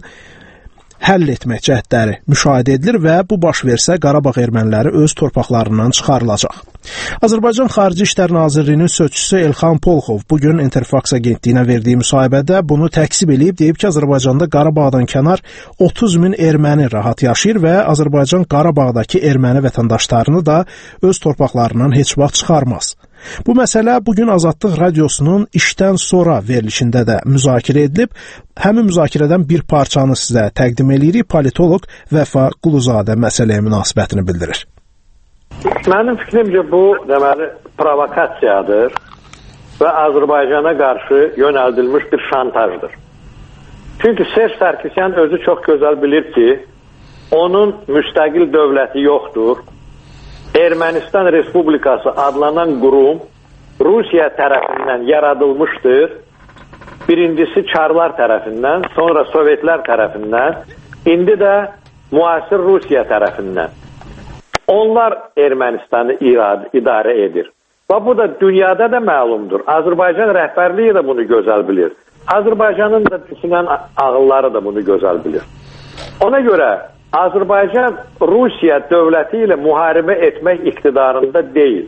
həll etmək cəhdləri müşahidə edilir və bu baş versə Qarabağ erməniləri öz torpaqlarından çıxarılacaq. Azərbaycan Xarici İşlər Nazirliyinin sözçüsü Elxan Polxov bugün Interfax agentliyinə verdiyi müsahibədə bunu təksib edib, deyib ki, Azərbaycanda Qarabağdan kənar otuz min erməni rahat yaşayır və Azərbaycan Qarabağdakı erməni vətəndaşlarını da öz torpaqlarından heç vaxt çıxarmaz. Bu məsələ bugün Azadlıq Radiosunun işdən sonra verilişində də müzakirə edilib. Həmin müzakirədən bir parçanı sizə təqdim edirik. Politoloq Vəfa Quluzadə məsələyə münasibətini bildirir. Mənim fikrimcə bu deməli provokasiyadır və Azərbaycana qarşı yönəldilmiş bir şantajdır. Çünki Serj Sarkisyan özü çox gözəl bilir ki, onun müstəqil dövləti yoxdur. Ermənistan Respublikası adlanan qurum Rusiya tərəfindən yaradılmışdır. Birincisi Çarlar tərəfindən, sonra Sovetlər tərəfindən, indi də müasir Rusiya tərəfindən. Onlar Ermənistanı idarə edir. Və bu da dünyada da məlumdur. Azərbaycan rəhbərliyi də bunu gözəl bilir. Azərbaycanın da düşünən ağılları da bunu gözəl bilir. Ona görə Azərbaycan Rusiya dövləti ilə müharibə etmək iqtidarında deyil.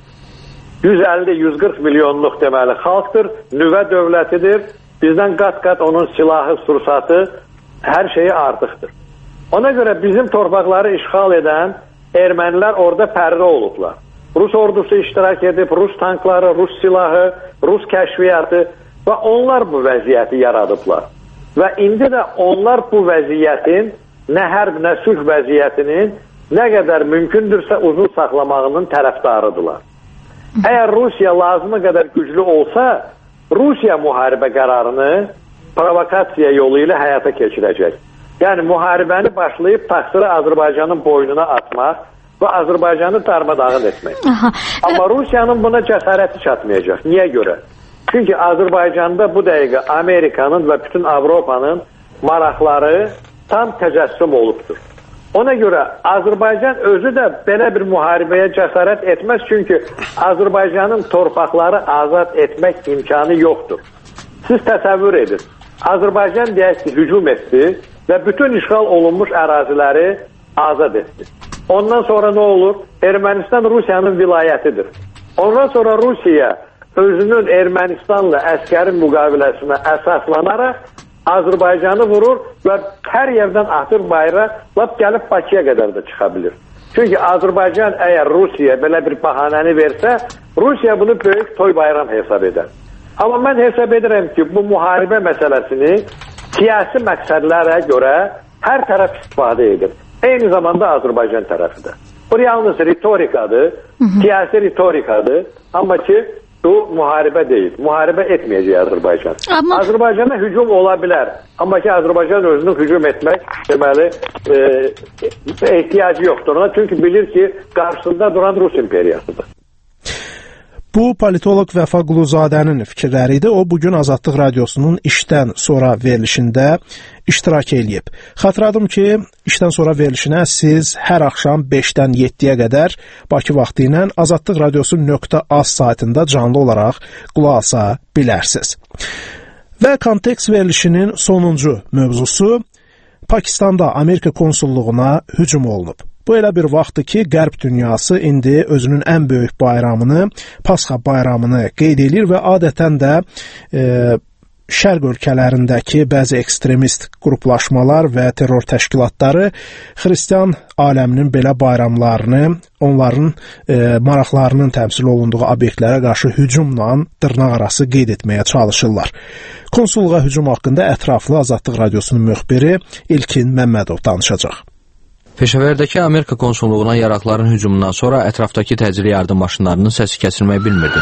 yüz əlli yüz qırx milyonluq deməli xalqdır, nüvə dövlətidir. Bizdən qat-qat onun silahı, sursatı, hər şeyi artıqdır. Ona görə bizim torpaqları işğal edən ermənilər orada pərdə olublar. Rus ordusu iştirak edib, Rus tankları, Rus silahı, Rus kəşfiyyatı və onlar bu vəziyyəti yaradıblar. Və indi də onlar bu vəziyyətin nə hərb, nə sülh vəziyyətinin nə qədər mümkündürsə uzun saxlamağının tərəfdarıdırlar. Əgər Rusiya lazımı qədər güclü olsa, Rusiya müharibə qərarını provokasiya yolu ilə həyata keçirəcək. Yəni müharibəni başlayıb taksiri Azərbaycanın boynuna atmaq və Azərbaycanı darmadağın etmək. Aha. Amma Rusiyanın buna cəsarəti çatmayacaq. Niyə görə? Çünki Azərbaycanda bu dəqiqə Amerikanın və bütün Avropanın maraqları tam təcəssüm olubdur. Ona görə Azərbaycan özü də belə bir müharibəyə cəsarət etməz, çünki Azərbaycanın torpaqları azad etmək imkanı yoxdur. Siz təsəvvür edin, Azərbaycan deyək ki, hücum etdi və bütün işğal olunmuş əraziləri azad etdi. Ondan sonra nə olur? Ermənistan Rusiyanın vilayətidir. Ondan sonra Rusiya özünün Ermənistanla əskəri müqaviləsinə əsaslanaraq Azərbaycanı vurur və hər yerdən atır bayra, lap gəlib Bakıya qədər də çıxa bilir. Çünki Azərbaycan əgər Rusiya belə bir bahanəni versə, Rusiya bunu böyük toy bayram hesab edər. Amma mən hesab edirəm ki, bu müharibə məsələsini siyasi məqsədlərə görə hər tərəf istifadə edir. Eyni zamanda Azərbaycan tərəfi də. Bu yalnız ritorikadır, siyasi ritorikadır. Amma ki, Bu müharibə deyil. Müharibə etməyəcək Azərbaycan. Amma... Azərbaycana hücum ola bilər. Amma ki, Azərbaycan özünü hücum etmək deməli e, ehtiyacı yoxdur ona. Çünki bilir ki, qarşısında duran Rus imperiyasıdır. Bu politoloq Vəfa Quluzadənin fikirləri idi. O bugün Azadlıq Radiosunun işdən sonra verilişində iştirak eləyib. Xatırladım ki, işdən sonra verilişinə siz hər axşam beşdən yeddiyə qədər Bakı vaxtı ilə azadlıq radiosu nöqtə az saytında canlı olaraq qulaq asa bilərsiniz. Və kontekst verilişinin sonuncu mövzusu Pakistanda Amerika konsulluğuna hücum olunub. Bu elə bir vaxtdır ki, Qərb dünyası indi özünün ən böyük bayramını, Pasxa bayramını qeyd edir və adətən də e, Şərq ölkələrindəki bəzi ekstremist qruplaşmalar və terror təşkilatları xristian aləminin belə bayramlarını, onların e, maraqlarının təmsil olunduğu obyektlərə qarşı hücumla dırnaqarası qeyd etməyə çalışırlar. Konsulluğa hücum haqqında ətraflı Azadlıq Radiosunun müxbiri İlkin Məmmədov danışacaq. Peşəvərdəki Amerika konsulluğuna yaraqların hücumundan sonra ətrafdakı təcili yardım maşınlarının səsi kəsilmək bilmirdi.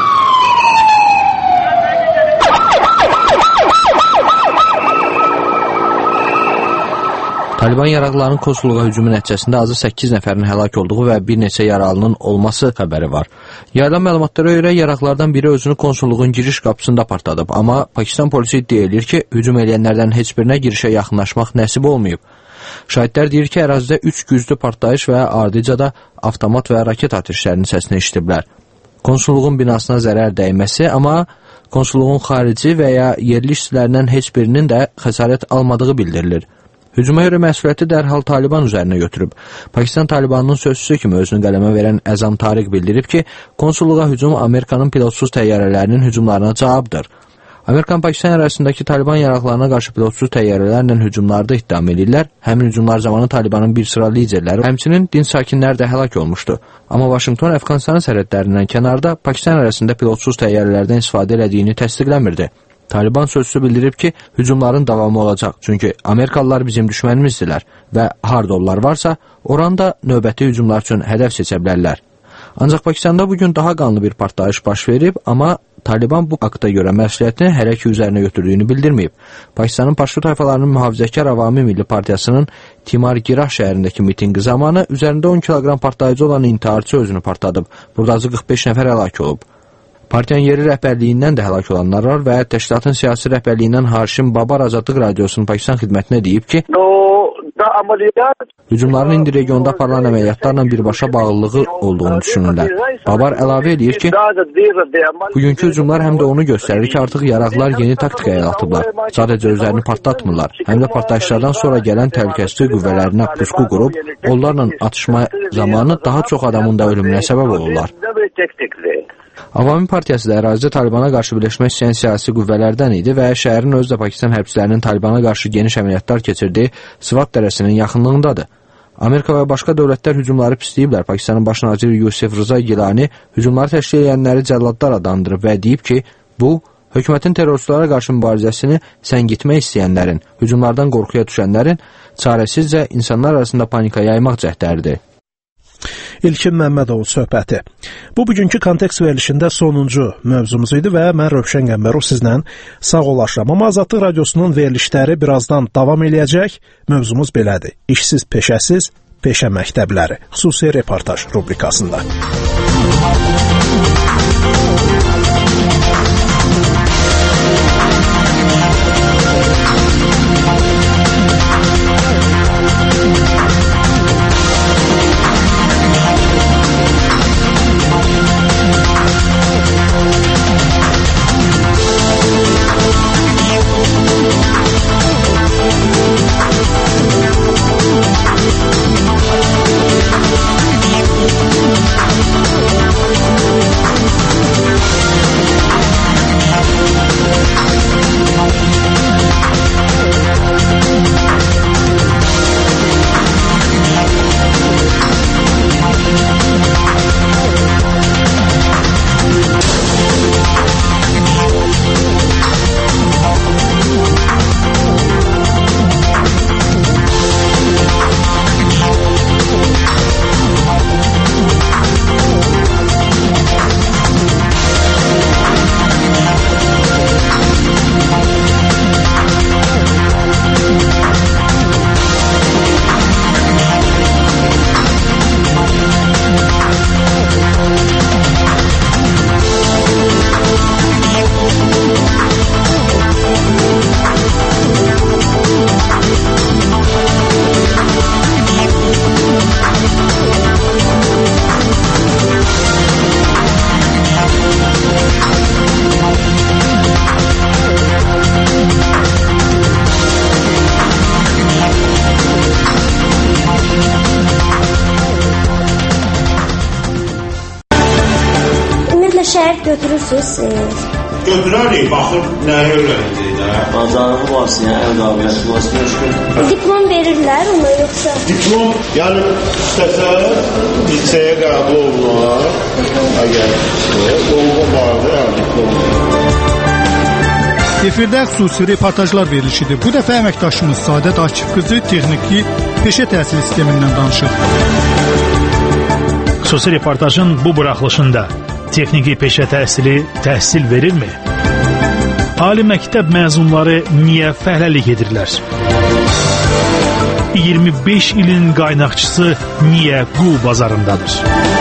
Taliban yaraqlarının konsulluğa hücumu nəticəsində azı səkkiz nəfərin həlak olduğu və bir neçə yaralının olması xəbəri var. Yayılan məlumatlara görə yaraqlardan biri özünü konsulluğun giriş qapısında partladıb, amma Pakistan polisi iddia edir ki, hücum edənlərdən heç birinə girişə yaxınlaşmaq nəsib olmayıb. Şahidlər deyir ki, ərazidə üç güclü partlayış və ardıca da avtomat və raket atışlarının səsini eşidiblər. Konsulluğun binasına zərər dəyməsi, amma konsulluğun xarici və ya yerli işçilərindən heç birinin də xəsarət almadığı bildirilir. Hücuma görə məsuliyyəti dərhal Taliban üzərinə götürüb. Pakistan Talibanının sözçüsü kimi özünü qələmə verən Əzam Tariq bildirib ki, konsulluğa hücum Amerikanın pilotsuz təyyarələrinin hücumlarına cavabdır. Amerikan Pakistan ərazisindəki Taliban yaraqlarına qarşı pilotsuz təyyarələrlə hücumlarda ittiham edirlər. Həmin hücumlar zamanı Talibanın bir sıra liderləri, həmçinin dinc sakinlər də həlak olmuşdu. Amma Vaşinqton Əfqanistanın sərhədlərindən kənarda Pakistan ərazisində pilotsuz təyyarələrdən istifadə edildiyini təsdiqləmirdi. Taliban sözçüsü bildirib ki, hücumların davamı olacaq. Çünki Amerikalılar bizim düşmənimizdirlər və harda onlar varsa, oranda növbəti hücumlar üçün hədəf seçə bilərlər. Ancaq Pakistanda bugün daha qanlı bir partlayış baş verib, amma Taliban bu akta görə məsuliyyətini hər iki üzərinə götürdüyünü bildirməyib. Pakistanın Paştu tayfalarının mühafizəkar Avami Milli Partiyasının Timar Girah şəhərindəki mitinqi zamanı üzərində on kiloqram partlayıcı olan intiharçı özünü partladıb. Burada azı qırx beş nəfər həlak olub. Partiyanın yeri rəhbərliyindən də həlak olanlar var və təşkilatın siyasi rəhbərliyindən Haşim Babar Azadlıq Radiosunun Pakistan xidmətinə deyib ki, hücumların indi regionda aparılan əməliyyatlarla birbaşa bağlılığı olduğunu düşünürlər. Babar əlavə edir ki, bugünkü hücumlar həm də onu göstərir ki, artıq yaraqlar yeni taktikaya atıblar. Sadəcə özlərini partlatmırlar. Həm də partlayışlardan sonra gələn təhlükəsizlik qüvvələrinə pusqu qurub, onlarla atışma zamanı daha çox adamın da ölümünə səbəb olurlar. Avami Partiyası da ərazidə Talibana qarşı birləşmək istəyən siyasi qüvvələrdən idi və şəhərin özü də Pakistan hərbçilərinin Talibana qarşı geniş əməliyyatlar keçirdiyi Sıvat dərəsinin yaxınlığındadır. Amerika və başqa dövlətlər hücumları pisləyiblər. Pakistanın baş naziri Yusuf Rıza Gilani hücumları təşkil edənləri cəlladlar adlandırıb və deyib ki, bu, hökumətin terrorçulara qarşı mübarizəsini səngitmək istəyənlərin, hücumlardan qorxuya düşənlərin çarəsizcə insanlar arasında panika yaymaq cəhdləridir. İlkin Məmmədov söhbəti. Bu, bugünkü kontekst verilişində sonuncu mövzumuz idi və mən Rövşən Qəmbərov sizlə sağollaşıram. Amma Azadlıq Radiosunun verilişləri birazdan davam eləyəcək. Mövzumuz belədir. İşsiz, peşəsiz, peşə məktəbləri. Xüsusi reportaj rubrikasında. şəhid götürürsünüz? Götürərik, baxır nəyə öyrənəcək də. Bacarığı varsa, yəni əl qabiliyyəti varsa, müşkül. Diplom verirlər ona yoxsa? Diplom, yəni istəsə liseye qəbul olunar. Əgər olma vardır, yəni diplom. Efirdə xüsusi reportajlar verilişidir. Bu dəfə əməkdaşımız Sadət Akif qızı texniki peşə təhsili sistemindən danışır. Xüsusi reportajın bu buraxılışında texniki peşə təhsili təhsil verirmi? Ali məktəb məzunları niyə fəhləlik edirlər? iyirmi beş ilin qaynaqçısı niyə qul bazarındadır?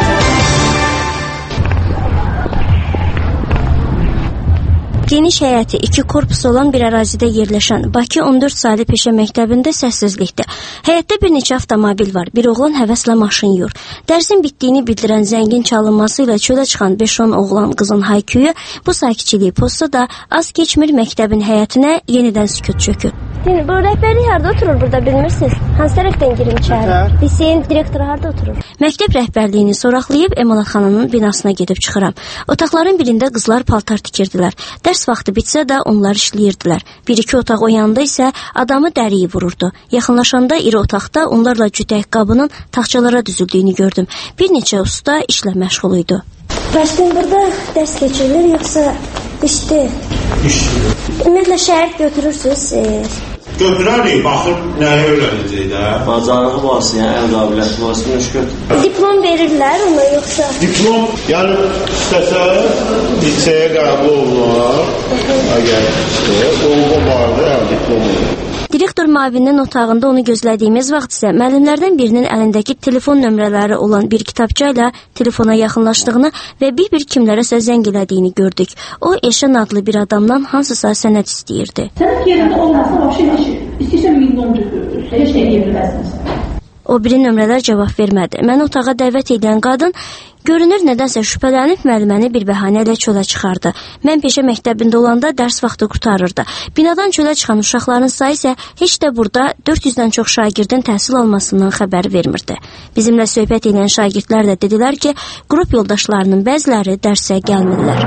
Geniş həyəti iki korpus olan bir ərazidə yerləşən Bakı on dörd saylı peşə məktəbində səssizlikdir. Həyətdə bir neçə avtomobil var. Bir oğlan həvəslə maşın yuyur. Dərsin bitdiyini bildirən zəngin çalınması ilə çölə çıxan beş on oğlan qızın hayküyü bu sakitçiliyi pozsa da az keçmir məktəbin həyətinə yenidən sükut çökür. Yəni, bu rəhbərlik harada oturur burada bilmirsiniz? Hansı tərəfdən girim içəri? Liseyin direktoru harada oturur? Məktəb rəhbərliyini soraqlayıb emalatxananın binasına gedib çıxıram. Otaqların birində qızlar paltar tikirdilər. Dərs vaxtı bitsə də onlar işləyirdilər. Bir-iki otaq o yanında isə adamı dəriyi vururdu. Yaxınlaşanda iri otaqda onlarla cütək qabının taxçalara düzüldüyünü gördüm. Bir neçə usta işlə məşğul idi. Bəsdən burada dərs keçirilir yoxsa işdir? İşdir. Ümumiyyətlə şəhid götürürsünüz? E Götürərik, baxır nəyə öyrənəcək də. Bacarığı varsa, yəni əl qabiliyyəti varsa, müşkül. Diplom verirlər ona yoxsa? Diplom, yəni istəsə liseye qəbul olunar. Əgər olma vardır, yəni diplom olur. Direktor müavinin otağında onu gözlədiyimiz vaxt isə müəllimlərdən birinin əlindəki telefon nömrələri olan bir kitabça ilə telefona yaxınlaşdığını və bir-bir kimlərəsə zəng elədiyini gördük. O, Eşən adlı bir adamdan hansısa sənəd istəyirdi. Sənəd yerində olmasa başa işi. İstəyirsən milyoncu görürüz. Heç nə edə bilməzsiniz. O biri nömrələr cavab vermədi. Məni otağa dəvət edən qadın görünür nədənsə şübhələnib müəlliməni bir bəhanə ilə çölə çıxardı. Mən peşə məktəbində olanda dərs vaxtı qurtarırdı. Binadan çölə çıxan uşaqların sayı isə heç də burada dörd yüzdən çox şagirdin təhsil almasından xəbər vermirdi. Bizimlə söhbət edən şagirdlər də dedilər ki, qrup yoldaşlarının bəziləri dərsə gəlmirlər.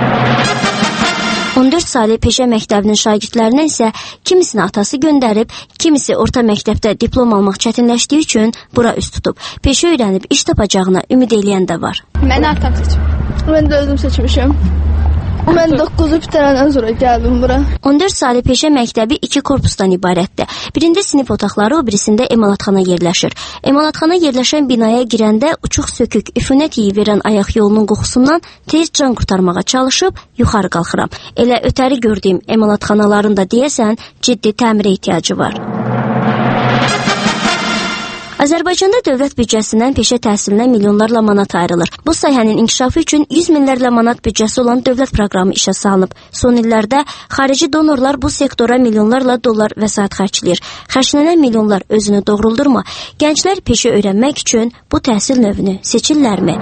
on dörd saylı peşə məktəbinin şagirdlərindən isə kimisini atası göndərib, kimisi orta məktəbdə diplom almaq çətinləşdiyi üçün bura üst tutub. Peşə öyrənib iş tapacağına ümid eləyən də var. Məni atam seçib. Mən də özüm seçmişəm. Mən doqquzu bitirəndən sonra gəldim bura. on dörd saylı peşə məktəbi iki korpusdan ibarətdir. Birində sinif otaqları, o birisində emalatxana yerləşir. Emalatxana yerləşən binaya girəndə uçuq sökük, üfunət iyi verən ayaq yolunun qoxusundan tez can qurtarmağa çalışıb yuxarı qalxıram. Elə ötəri gördüyüm emalatxanaların da deyəsən ciddi təmirə ehtiyacı var. Azərbaycanda dövlət büdcəsindən peşə təhsilinə milyonlarla manat ayrılır. Bu sahənin inkişafı üçün yüz minlərlə manat büdcəsi olan dövlət proqramı işə salınıb. Son illərdə xarici donorlar bu sektora milyonlarla dollar vəsait xərcləyir. Xərclənən milyonlar özünü doğruldurma. Gənclər peşə öyrənmək üçün bu təhsil növünü seçirlərmi?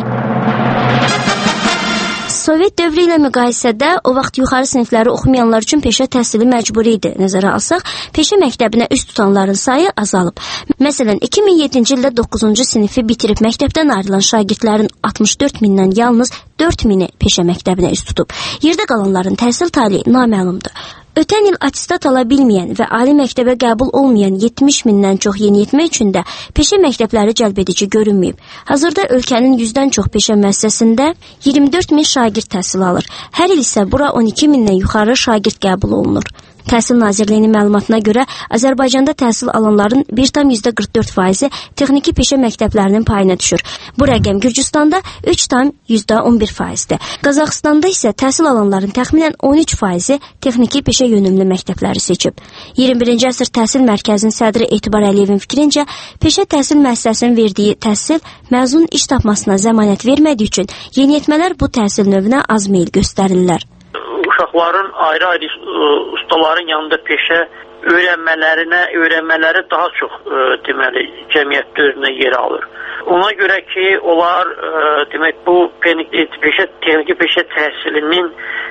Sovet dövrü ilə müqayisədə o vaxt yuxarı sinifləri oxumayanlar üçün peşə təhsili məcburi idi. Nəzərə alsaq, peşə məktəbinə üst tutanların sayı azalıb. Məsələn, iki min yeddinci ildə doqquzuncu sinifi bitirib məktəbdən ayrılan şagirdlərin altmış dörd mindən yalnız dörd mini peşə məktəbinə üst tutub. Yerdə qalanların təhsil taliyi naməlumdur. Ötən il attestat ala bilməyən və ali məktəbə qəbul olmayan yetmiş mindən çox yeniyetmə üçün də peşə məktəbləri cəlbedici görünməyib. Hazırda ölkənin yüzdən çox peşə müəssisəsində iyirmi dörd min şagird təhsil alır. Hər il isə bura on iki mindən yuxarı şagird qəbul olunur. Təhsil Nazirliyinin məlumatına görə Azərbaycanda təhsil alanların bir tam yüzdə qırx dörd faizi texniki peşə məktəblərinin payına düşür. Bu rəqəm Gürcüstanda üç tam yüzdə on bir faizdir. Qazaxıstanda isə təhsil alanların təxminən on üç faizi texniki peşə yönümlü məktəbləri seçib. iyirmi birinci əsr təhsil mərkəzinin sədri Etibar Əliyevin fikrincə, peşə təhsil müəssisəsinin verdiyi təhsil məzun iş tapmasına zəmanət vermədiyi üçün yeniyetmələr bu təhsil növünə az meyil göstərirlər. Uşaqların ayrı-ayrı ustaların yanında peşə öyrənmələrinə, öyrənmələri daha çox ə, deməli, cəmiyyətdə özünə yer alır. Ona görə ki, onlar ə, demək bu peşə, texniki peşə təhsilinin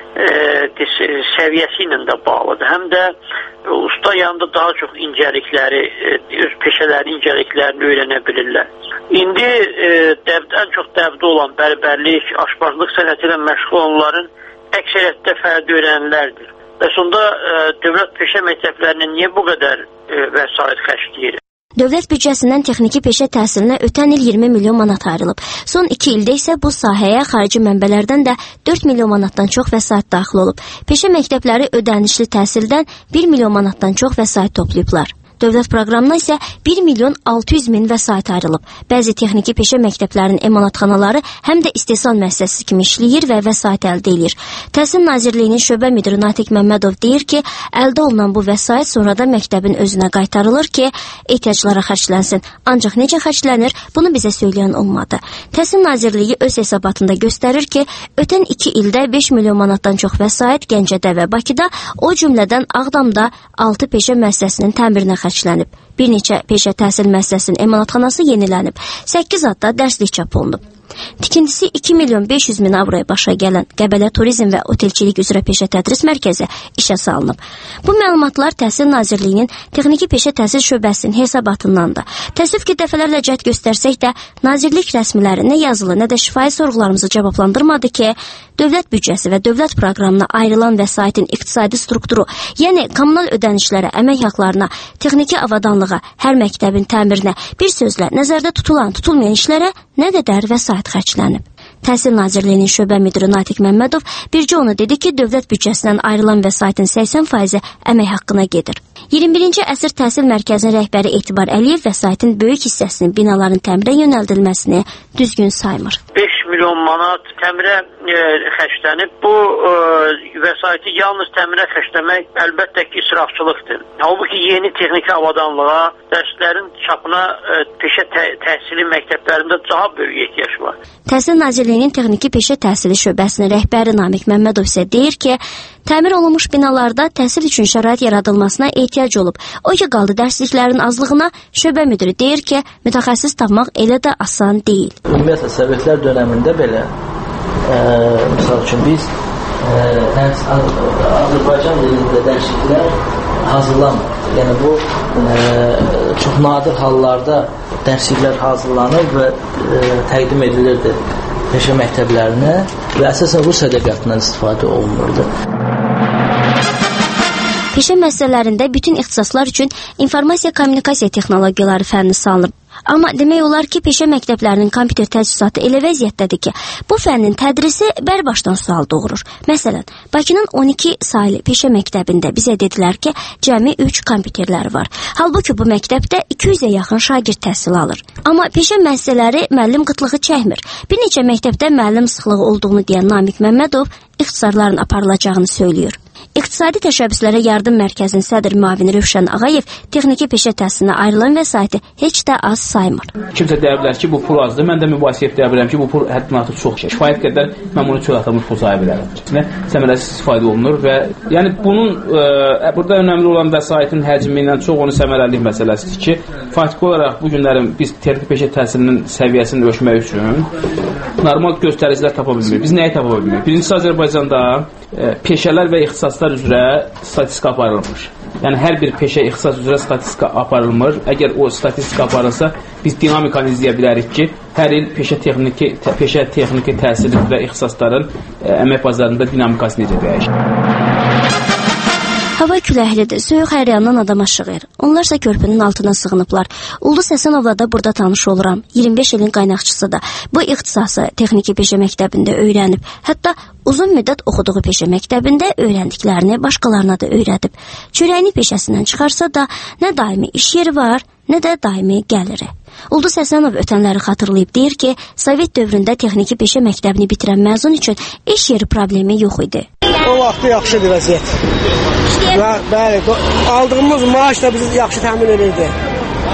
e, səviyyəsi ilə də bağlıdır. Həm də usta yanında daha çox incəlikləri, e, öz peşələri incəliklərini öyrənə bilirlər. İndi e, dəb, ən çox dəbdə olan bərbərlik, aşpazlıq sənəti ilə məşğul olanların əksəriyyətdə fərdi öyrənənlərdir. Və sonda e, dövlət peşə məktəblərinə niyə bu qədər e, vəsait xərcləyir? Dövlət büdcəsindən texniki peşə təhsilinə ötən il iyirmi milyon manat ayrılıb. Son iki ildə isə bu sahəyə xarici mənbələrdən də dörd milyon manatdan çox vəsait daxil olub. Peşə məktəbləri ödənişli təhsildən bir milyon manatdan çox vəsait toplayıblar. Dövlət proqramına isə bir milyon altı yüz min vəsait ayrılıb. Bəzi texniki peşə məktəblərinin emanatxanaları həm də istehsal müəssisəsi kimi işləyir və vəsait əldə edir. Təhsil Nazirliyinin şöbə müdiri Natiq Məmmədov deyir ki, əldə olunan bu vəsait sonradan məktəbin özünə qaytarılır ki, ehtiyaclara xərclənsin. Ancaq necə xərclənir, bunu bizə söyləyən olmadı. Təhsil Nazirliyi öz hesabatında göstərir ki, ötən iki ildə beş milyon manatdan çox vəsait Gəncədə və Bakıda, o cümlədən Ağdamda altı peşə müəssisəsinin təmirinə xərclənib. Xərclənib. Bir neçə peşə təhsil müəssisəsinin emanatxanası yenilənib. səkkiz adda dərslik çap olunub. Tikintisi iki milyon beş yüz min avroya başa gələn Qəbələ Turizm və Otelçilik üzrə peşə tədris mərkəzi işə salınıb. Bu məlumatlar Təhsil Nazirliyinin Texniki Peşə Təhsil Şöbəsinin hesabatındandır. Təəssüf ki, dəfələrlə cəhd göstərsək də, Nazirlik rəsmiləri nə yazılı, nə də şifahi sorğularımızı cavablandırmadı ki, dövlət büdcəsi və dövlət proqramına ayrılan vəsaitin iqtisadi strukturu, yəni kommunal ödənişlərə, əmək haqlarına, texniki avadanlığa, hər məktəbin təmirinə, bir sözlə nəzərdə tutulan, tutulmayan işlərə nə qədər vəsait xərclənib. Təhsil Nazirliyinin şöbə müdiri Natiq Məmmədov bircə onu dedi ki, dövlət büdcəsindən ayrılan vəsaitin səksən faizi əmək haqqına gedir. iyirmi birinci əsr təhsil mərkəzinin rəhbəri Etibar Əliyev vəsaitin böyük hissəsinin binaların təmirə yönəldilməsini düzgün saymır. beş milyon manat təmirə e, xərclənib. Bu e, vəsaiti yalnız təmirə xərcləmək əlbəttə ki, israfçılıqdır. Halbuki yeni texniki avadanlığa, dərslərin çapına e, peşə tə təhsili məktəblərində daha böyük ehtiyac var. Təhsil Nazirliyinin Texniki Peşə Təhsili Şöbəsinin rəhbəri Namiq Məmmədov isə deyir ki, təmir olunmuş binalarda təhsil üçün şərait yaradılmasına ehtiyac olub. O ki, qaldı dərsliklərin azlığına, şöbə müdiri deyir ki, mütəxəssis tapmaq elə də asan deyil. Ümumiyyətlə, Sovetlər dönəmində belə, e, misal üçün biz e, Azərbaycan dilində dərsliklər hazırlanmır. Yəni bu e, çox nadir hallarda dərsliklər hazırlanır və e, təqdim edilirdi peşə məktəblərinə və əsasən rus ədəbiyyatından istifadə olunurdu. Peşə müəssisələrində bütün ixtisaslar üçün informasiya kommunikasiya texnologiyaları fənni salınır. Amma demək olar ki, peşə məktəblərinin kompüter təchizatı elə vəziyyətdədir ki, bu fənnin tədrisi bərbaşdan sual doğurur. Məsələn, Bakının on iki saylı peşə məktəbində bizə dedilər ki, cəmi üç kompüterlər var. Halbuki bu məktəbdə iki yüzə yaxın şagird təhsil alır. Amma peşə müəssisələri müəllim qıtlığı çəkmir. Bir neçə məktəbdə müəllim sıxlığı olduğunu deyən Namiq Məmmədov ixtisarların aparılacağını söylüyor. İqtisadi təşəbbüslərə yardım mərkəzinin sədr müavini Rövşən Ağayev texniki peşə təhsilinə ayrılan vəsaiti heç də az saymır. Kimsə deyə bilər ki, bu pul azdır. Mən də mübahisə deyə bilərəm ki, bu pul həddindən artıq çox şey. Kifayət qədər mən bunu çöl atılmış pul saya bilərəm. Səmərəsiz istifadə olunur və yəni bunun e, burada önəmli olan vəsaitin həcmi ilə çox onun səmərəlilik məsələsidir ki, faktiki olaraq bu günlərin biz texniki peşə təhsilinin səviyyəsini ölçmək üçün normal göstəricilər tapa bilmirik. Biz nəyi tapa bilmirik? Birincisi Azərbaycanda e, peşələr və ixtisaslar üzrə statistika aparılmış. Yəni hər bir peşə ixtisas üzrə statistika aparılmır. Əgər o statistika aparılsa, biz dinamikanı izləyə bilərik ki, hər il peşə texniki te, peşə texniki təhsil üzrə ixtisasların e, əmək bazarında dinamikası necə dəyişir? Hava küləklidir, soyuq hər yandan adam aşığır. Onlarsa körpünün altına sığınıblar. Ulduz Həsənovla da burada tanış oluram. iyirmi beş ilin qaynaqçısıdır. Bu ixtisası texniki peşə məktəbində öyrənib. Hətta uzun müddət oxuduğu peşə məktəbində öyrəndiklərini başqalarına da öyrədib. Çörəyini peşəsindən çıxarsa da nə daimi iş yeri var, nə də daimi gəliri. Ulduz Həsənov ötənləri xatırlayıb deyir ki, Sovet dövründə texniki peşə məktəbini bitirən məzun üçün iş yeri problemi yox idi. O vaxtı yaxşıdır vəziyyət. Və, bəli, aldığımız maaş da bizi yaxşı təmin edirdi.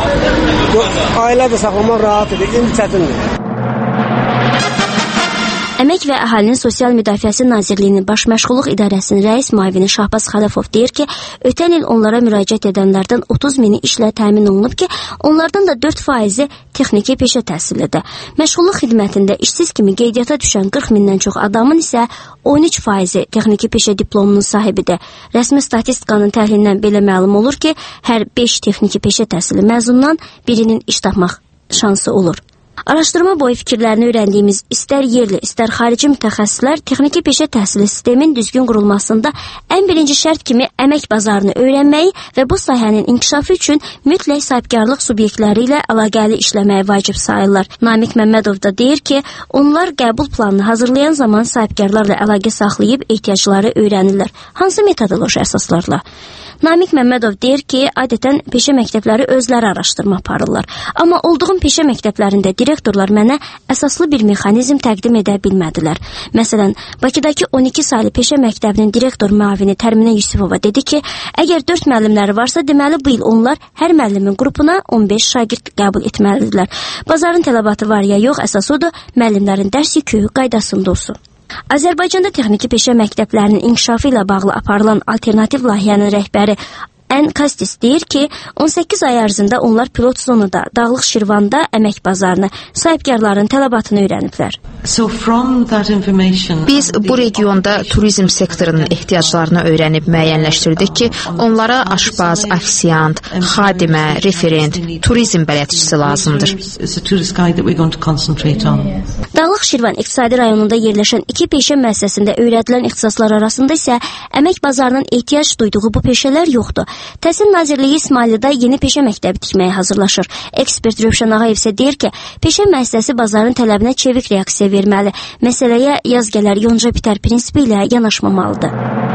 Ailə də saxlamaq rahat idi, indi çətindir. Əmək və Əhalinin Sosial Müdafiəsi Nazirliyinin Baş Məşğulluq İdarəsinin rəis müavini Şahbaz Xəlifov deyir ki, ötən il onlara müraciət edənlərdən otuz mini işlə təmin olunub ki, onlardan da dörd faizi texniki peşə təhsilidir. Məşğulluq xidmətində işsiz kimi qeydiyyata düşən qırx mindən çox adamın isə on üç faizi texniki peşə diplomunun sahibidir. Rəsmi statistikanın təhlindən belə məlum olur ki, hər beş texniki peşə təhsili məzunundan birinin iş tapmaq şansı olur. Araşdırma boyu fikirlərini öyrəndiyimiz istər yerli, istər xarici mütəxəssislər texniki peşə təhsili sistemin düzgün qurulmasında ən birinci şərt kimi əmək bazarını öyrənməyi və bu sahənin inkişafı üçün mütləq sahibkarlıq subyektləri ilə əlaqəli işləməyi vacib sayırlar. Namiq Məmmədov da deyir ki, onlar qəbul planını hazırlayan zaman sahibkarlarla əlaqə saxlayıb ehtiyacları öyrənirlər. Hansı metodoloji əsaslarla? Namiq Məmmədov deyir ki, adətən peşə məktəbləri özləri araşdırma aparırlar. Amma olduğum peşə məktəblərində direktorlar mənə əsaslı bir mexanizm təqdim edə bilmədilər. Məsələn, Bakıdakı on iki saylı peşə məktəbinin direktor müavini Tərminə Yusifova dedi ki, əgər dörd müəllimləri varsa, deməli bu il onlar hər müəllimin qrupuna on beş şagird qəbul etməlidirlər. Bazarın tələbatı var ya yox, əsas odur, müəllimlərin dərs yükü qaydasında olsun. Azərbaycanda texniki peşə məktəblərinin inkişafı ilə bağlı aparılan alternativ layihənin rəhbəri Ən Kastis deyir ki, on səkkiz ay ərzində onlar pilot zonada, Dağlıq Şirvanda əmək bazarını, sahibkarların tələbatını öyrəniblər. So Biz bu regionda turizm sektorunun ehtiyaclarını öyrənib müəyyənləşdirdik ki, onlara aşpaz, ofisiant, xadimə, referent, turizm bələdçisi lazımdır. Dağlıq Şirvan iqtisadi rayonunda yerləşən iki peşə müəssisəsində öyrədilən ixtisaslar arasında isə əmək bazarının ehtiyac duyduğu bu peşələr yoxdur. Təhsil Nazirliyi İsmailiyədə yeni peşə məktəbi tikməyə hazırlaşır. Ekspert Rövşən Ağayev isə deyir ki, peşə müəssisəsi bazarın tələbinə çevik reaksiya verməli. Məsələyə yaz gələr yonca bitər prinsipi ilə yanaşmamalıdır.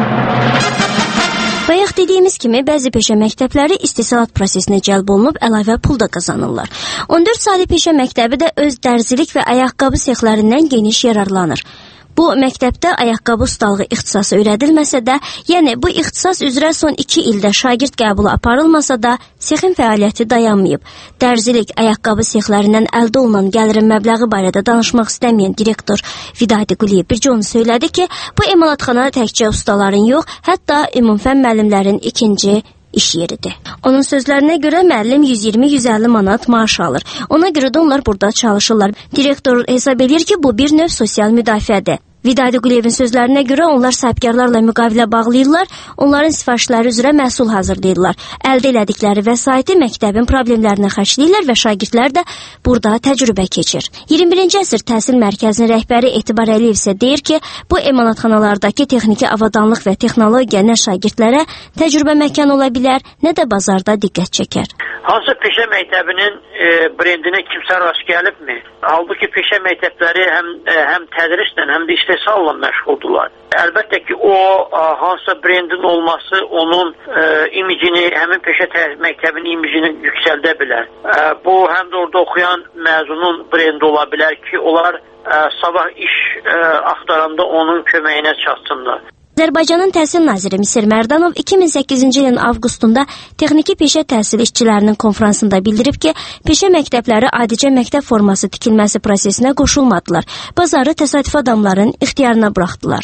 Bayaq dediyimiz kimi, bəzi peşə məktəbləri istehsalat prosesinə cəlb olunub əlavə pul da qazanırlar. on dörd saylı peşə məktəbi də öz dərzilik və ayaqqabı sexlərindən geniş yararlanır. Bu məktəbdə ayaqqabı ustalığı ixtisası öyrədilməsə də, yəni bu ixtisas üzrə son iki ildə şagird qəbulu aparılmasa da, sexin fəaliyyəti dayanmayıb. Dərzilik, ayaqqabı sexlərindən əldə olunan gəlirin məbləği barədə danışmaq istəməyən direktor Vidadi Quliyev bircə onu söylədi ki, bu emalatxana təkcə ustaların yox, hətta ümumfən müəllimlərin ikinci iş yeridir. Onun sözlərinə görə müəllim yüz iyirmi yüz əlli manat maaş alır. Ona görə də onlar burada çalışırlar. Direktor hesab edir ki, bu bir növ sosial müdafiədir. Vidadi Quliyevin sözlərinə görə onlar sahibkarlarla müqavilə bağlayırlar, onların sifarişləri üzrə məhsul hazırlayırlar. Əldə elədikləri vəsaiti məktəbin problemlərinə xərcləyirlər və şagirdlər də burada təcrübə keçir. iyirmi birinci əsr təhsil mərkəzinin rəhbəri Etibar Əliyev isə deyir ki, bu emalatxanalardakı texniki avadanlıq və texnologiya nə şagirdlərə təcrübə məkan ola bilər, nə də bazarda diqqət çəkər. Hansı peşə məktəbinin e, brendinə kimsə rast gəlibmi? Halbuki peşə məktəbləri həm e, həm tədrislə, həm də istehsalla məşğuldurlar. Əlbəttə ki, o a, hansısa brendin olması onun e, imicini, həmin peşə məktəbinin imicini yüksəldə bilər. E, bu həm də orada oxuyan məzunun brendi ola bilər ki, onlar e, sabah iş e, axtaranda onun köməyinə çatsınlar. Azərbaycanın Təhsil Naziri Misir Mərdanov iki min səkkizinci ilin avqustunda texniki peşə təhsili işçilərinin konfransında bildirib ki, peşə məktəbləri adicə məktəb forması tikilməsi prosesinə qoşulmadılar. Bazarı təsadüf adamların ixtiyarına buraxdılar.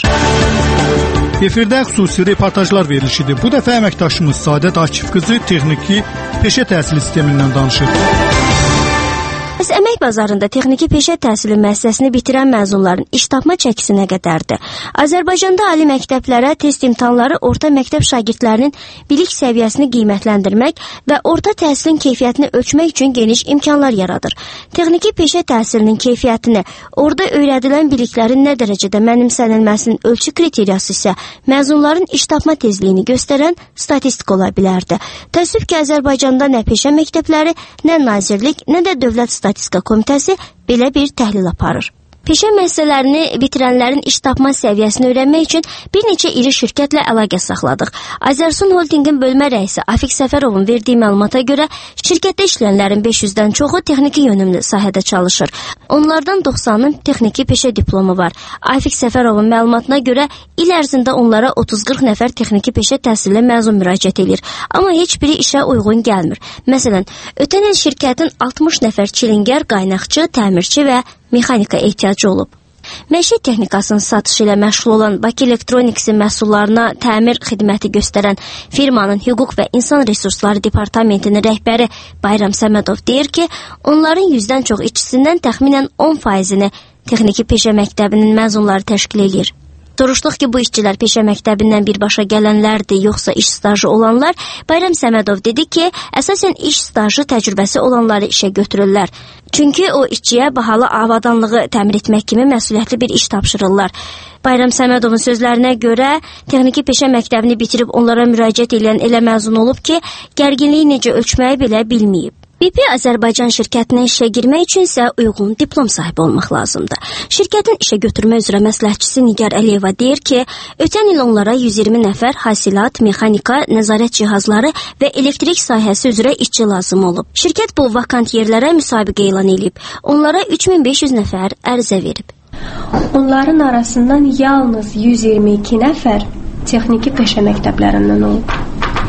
Efirdə xüsusi reportajlar verilişidir. Bu dəfə əməkdaşımız Sadət Akif qızı texniki peşə təhsili sistemindən danışır. Bəs əmək bazarında texniki peşə təhsili müəssisəsini bitirən məzunların iş tapma çəkisi nə qədərdir? Azərbaycanda ali məktəblərə test imtahanları orta məktəb şagirdlərinin bilik səviyyəsini qiymətləndirmək və orta təhsilin keyfiyyətini ölçmək üçün geniş imkanlar yaradır. Texniki peşə təhsilinin keyfiyyətini, orada öyrədilən biliklərin nə dərəcədə mənimsənilməsinin ölçü kriteriyası isə məzunların iş tapma tezliyini göstərən statistik ola bilərdi. Təəssüf ki, Azərbaycanda nə peşə məktəbləri, nə nazirlik, nə də dövlət Statistika Komitəsi belə bir təhlil aparır. Peşə müəssisələrini bitirənlərin iş tapma səviyyəsini öyrənmək üçün bir neçə iri şirkətlə əlaqə saxladıq. Azərsun Holdingin bölmə rəisi Afiq Səfərovun verdiyi məlumata görə şirkətdə işləyənlərin beş yüzdən çoxu texniki yönümlü sahədə çalışır. Onlardan doxsanının texniki peşə diplomu var. Afiq Səfərovun məlumatına görə il ərzində onlara otuz qırx nəfər texniki peşə təhsili məzun müraciət edir. Amma heç biri işə uyğun gəlmir. Məsələn, ötən il şirkətin altmış nəfər çilingər, qaynaqçı, təmirçi və mexanika ehtiyacı olub. Məişət texnikasının satışı ilə məşğul olan Bakı Elektroniksin məhsullarına təmir xidməti göstərən firmanın hüquq və insan resursları departamentinin rəhbəri Bayram Səmədov deyir ki, onların yüzdən çox işçisindən təxminən on faizini texniki peşə məktəbinin məzunları təşkil edir. Soruşduq ki, bu işçilər peşə məktəbindən birbaşa gələnlərdir, yoxsa iş stajı olanlar? Bayram Səmədov dedi ki, əsasən iş stajı təcrübəsi olanları işə götürürlər. Çünki o işçiyə bahalı avadanlığı təmir etmək kimi məsuliyyətli bir iş tapşırırlar. Bayram Səmədovun sözlərinə görə, texniki peşə məktəbini bitirib onlara müraciət edən elə məzun olub ki, gərginliyi necə ölçməyi belə bilməyib. B P Azərbaycan şirkətinə işə girmək üçün isə uyğun diplom sahibi olmaq lazımdır. Şirkətin işə götürmə üzrə məsləhətçisi Nigar Əliyeva deyir ki, ötən il onlara yüz iyirmi nəfər hasilat, mexanika, nəzarət cihazları və elektrik sahəsi üzrə işçi lazım olub. Şirkət bu vakant yerlərə müsabiqə elan edib. Onlara üç min beş yüz nəfər ərizə verib. Onların arasından yalnız yüz iyirmi iki nəfər texniki peşə məktəblərindən olub.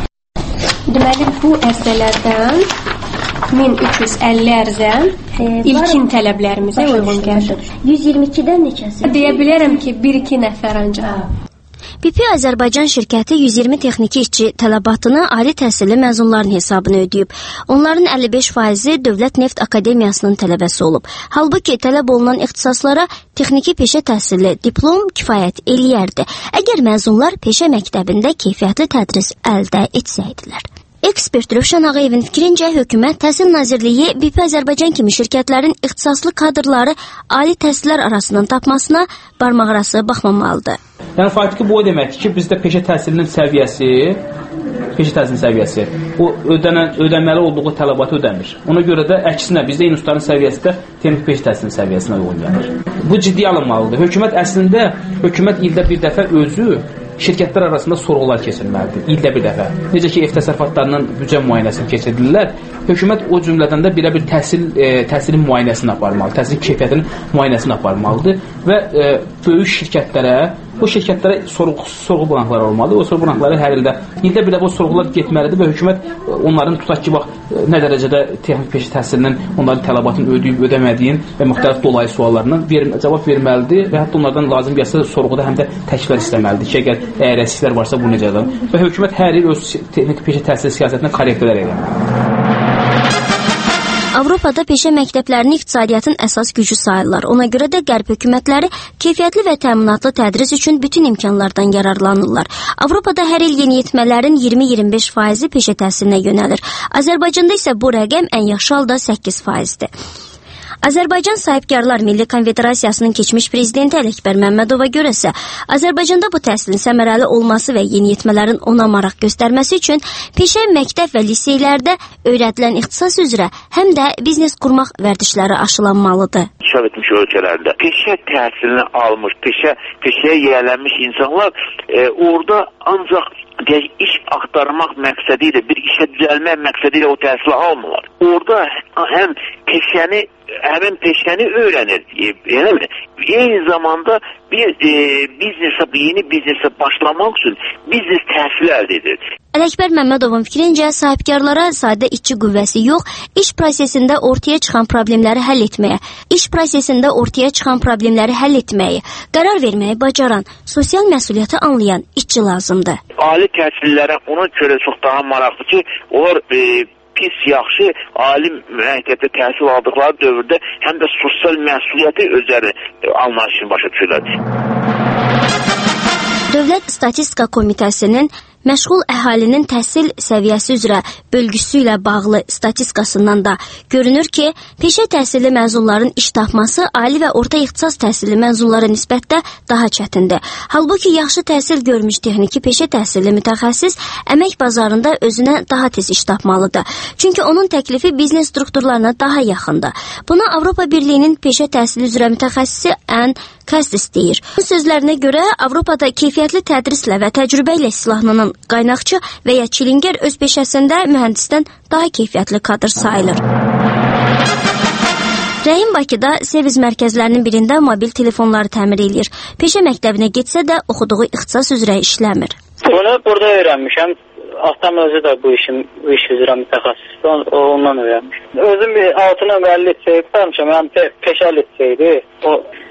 Deməli, bu ərizələrdən min üç yüz əlli ərizə ilkin tələblərimizə uyğun gəlir. yüz iyirmi ikidən neçəsi? Deyə bilərəm ki, bir iki nəfər ancaq. B P Azərbaycan şirkəti yüz iyirmi texniki işçi tələbatını ali təhsilli məzunların hesabına ödəyib. Onların əlli beş faizi Dövlət Neft Akademiyasının tələbəsi olub. Halbuki tələb olunan ixtisaslara texniki peşə təhsilli diplom kifayət eləyərdi. Əgər məzunlar peşə məktəbində keyfiyyətli tədris əldə etsəydilər. Ekspert Rövşən Ağayevin fikrincə, hökumət Təhsil Nazirliyi B P Azərbaycan kimi şirkətlərin ixtisaslı kadrları ali təhsillər arasından tapmasına barmaqarası baxmamalıdır. Yəni faktiki bu o deməkdir ki, bizdə peşə təhsilinin səviyyəsi, peşə təhsilinin səviyyəsi o ödənən, ödənməli olduğu tələbatı ödəmir. Ona görə də əksinə bizdə institutların səviyyəsi də texniki peşə təhsilinin səviyyəsinə uyğun gəlir. Bu ciddi alınmalıdır. Hökumət əslində hökumət ildə bir dəfə özü şirkətlər arasında sorğular keçirməlidir, ildə bir dəfə. Necə ki, ev təsərrüfatlarının büdcə müayinəsini keçirdirlər, hökumət o cümlədən də belə bir təhsil, e, təhsilin müayinəsini aparmalıdır, təhsil keyfiyyətinin müayinəsini aparmalıdır və e, böyük şirkətlərə, bu şirkətlərə sorğu, sorğu blanqları olmalıdır. O sorğu blanqları hər ildə, ildə bir dəfə o sorğular getməlidir və hökumət onların tutaq ki, bax, nə dərəcədə texnik peşə təhsilinin onların tələbatını ödəyib, ödəmədiyin və müxtəlif dolayı suallarından ver, cavab verməlidir və hətta onlardan lazım gəlsə sorğuda həm də təkrar istəməlidir ki, əgər əgər əsiklər varsa bu necədir? Və hökumət hər il öz texnik peşə təhsil siyasətinə korrektorlar edir. Avropada peşə məktəblərini iqtisadiyyatın əsas gücü sayırlar. Ona görə də qərb hökumətləri keyfiyyətli və təminatlı tədris üçün bütün imkanlardan yararlanırlar. Avropada hər il yeniyetmələrin iyirmi iyirmi beş faizi peşə təhsilinə yönəlir. Azərbaycanda isə bu rəqəm ən yaxşı halda səkkiz faizdir. Azərbaycan Sahibkarlar Milli Konfederasiyasının keçmiş prezidenti Ələkbər Məmmədova görəsə, Azərbaycanda bu təhsilin səmərəli olması və yeniyetmələrin ona maraq göstərməsi üçün peşə məktəb və liseylərdə öyrədilən ixtisas üzrə həm də biznes qurmaq vərdişləri aşılanmalıdır. İnkişaf etmiş ölkələrdə peşə təhsilini almış, peşə peşəyə yiyələnmiş insanlar e, orada ancaq deyək, iş axtarmaq məqsədi ilə, bir işə düzəlmək məqsədi ilə o təhsili almırlar. Orada həm peşəni, həmin peşəni öyrənir, yəni eyni zamanda bir e, biznesə, yeni biznesə başlamaq üçün biznes təhsili əldə edir. Ələkbər Məmmədovun fikrincə, sahibkarlara sadə işçi qüvvəsi yox, iş prosesində ortaya çıxan problemləri həll etməyə, iş prosesində ortaya çıxan problemləri həll etməyi, qərar verməyi bacaran, sosial məsuliyyəti anlayan işçi lazımdır. Ali təhsillərə ona görə çox daha maraqlı ki, onlar e, pis, yaxşı, ali məktəbdə təhsil aldıqları dövrdə həm də sosial məsuliyyəti özləri e, anlayışını başa düşürlər. Dövlət Statistika Komitəsinin məşğul əhalinin təhsil səviyyəsi üzrə bölgüsü ilə bağlı statistikasından da görünür ki, peşə təhsilli məzunların iş tapması ali və orta ixtisas təhsilli məzunlara nisbətdə daha çətindir. Halbuki yaxşı təhsil görmüş texniki peşə təhsilli mütəxəssis əmək bazarında özünə daha tez iş tapmalıdır. Çünki onun təklifi biznes strukturlarına daha yaxındır. Buna Avropa Birliyinin peşə təhsili üzrə mütəxəssisi Ann Kastis deyir. Bu sözlərinə görə Avropada keyfiyyətli tədrislə və təcrübə ilə silahlanan qaynaqçı və ya çilingər öz peşəsində mühəndisdən daha keyfiyyətli kadr sayılır. Rəhim Bakıda servis mərkəzlərinin birində mobil telefonları təmir edir. Peşə məktəbinə getsə də oxuduğu ixtisas üzrə işləmir. Bunu burada öyrənmişəm. Atam özü də bu işin bu iş üzrə mütəxəssisdir, ondan öyrənmişəm. Özüm bir altı nömrəli lisey qurtarmışam, yəni pe peşə liseydi. O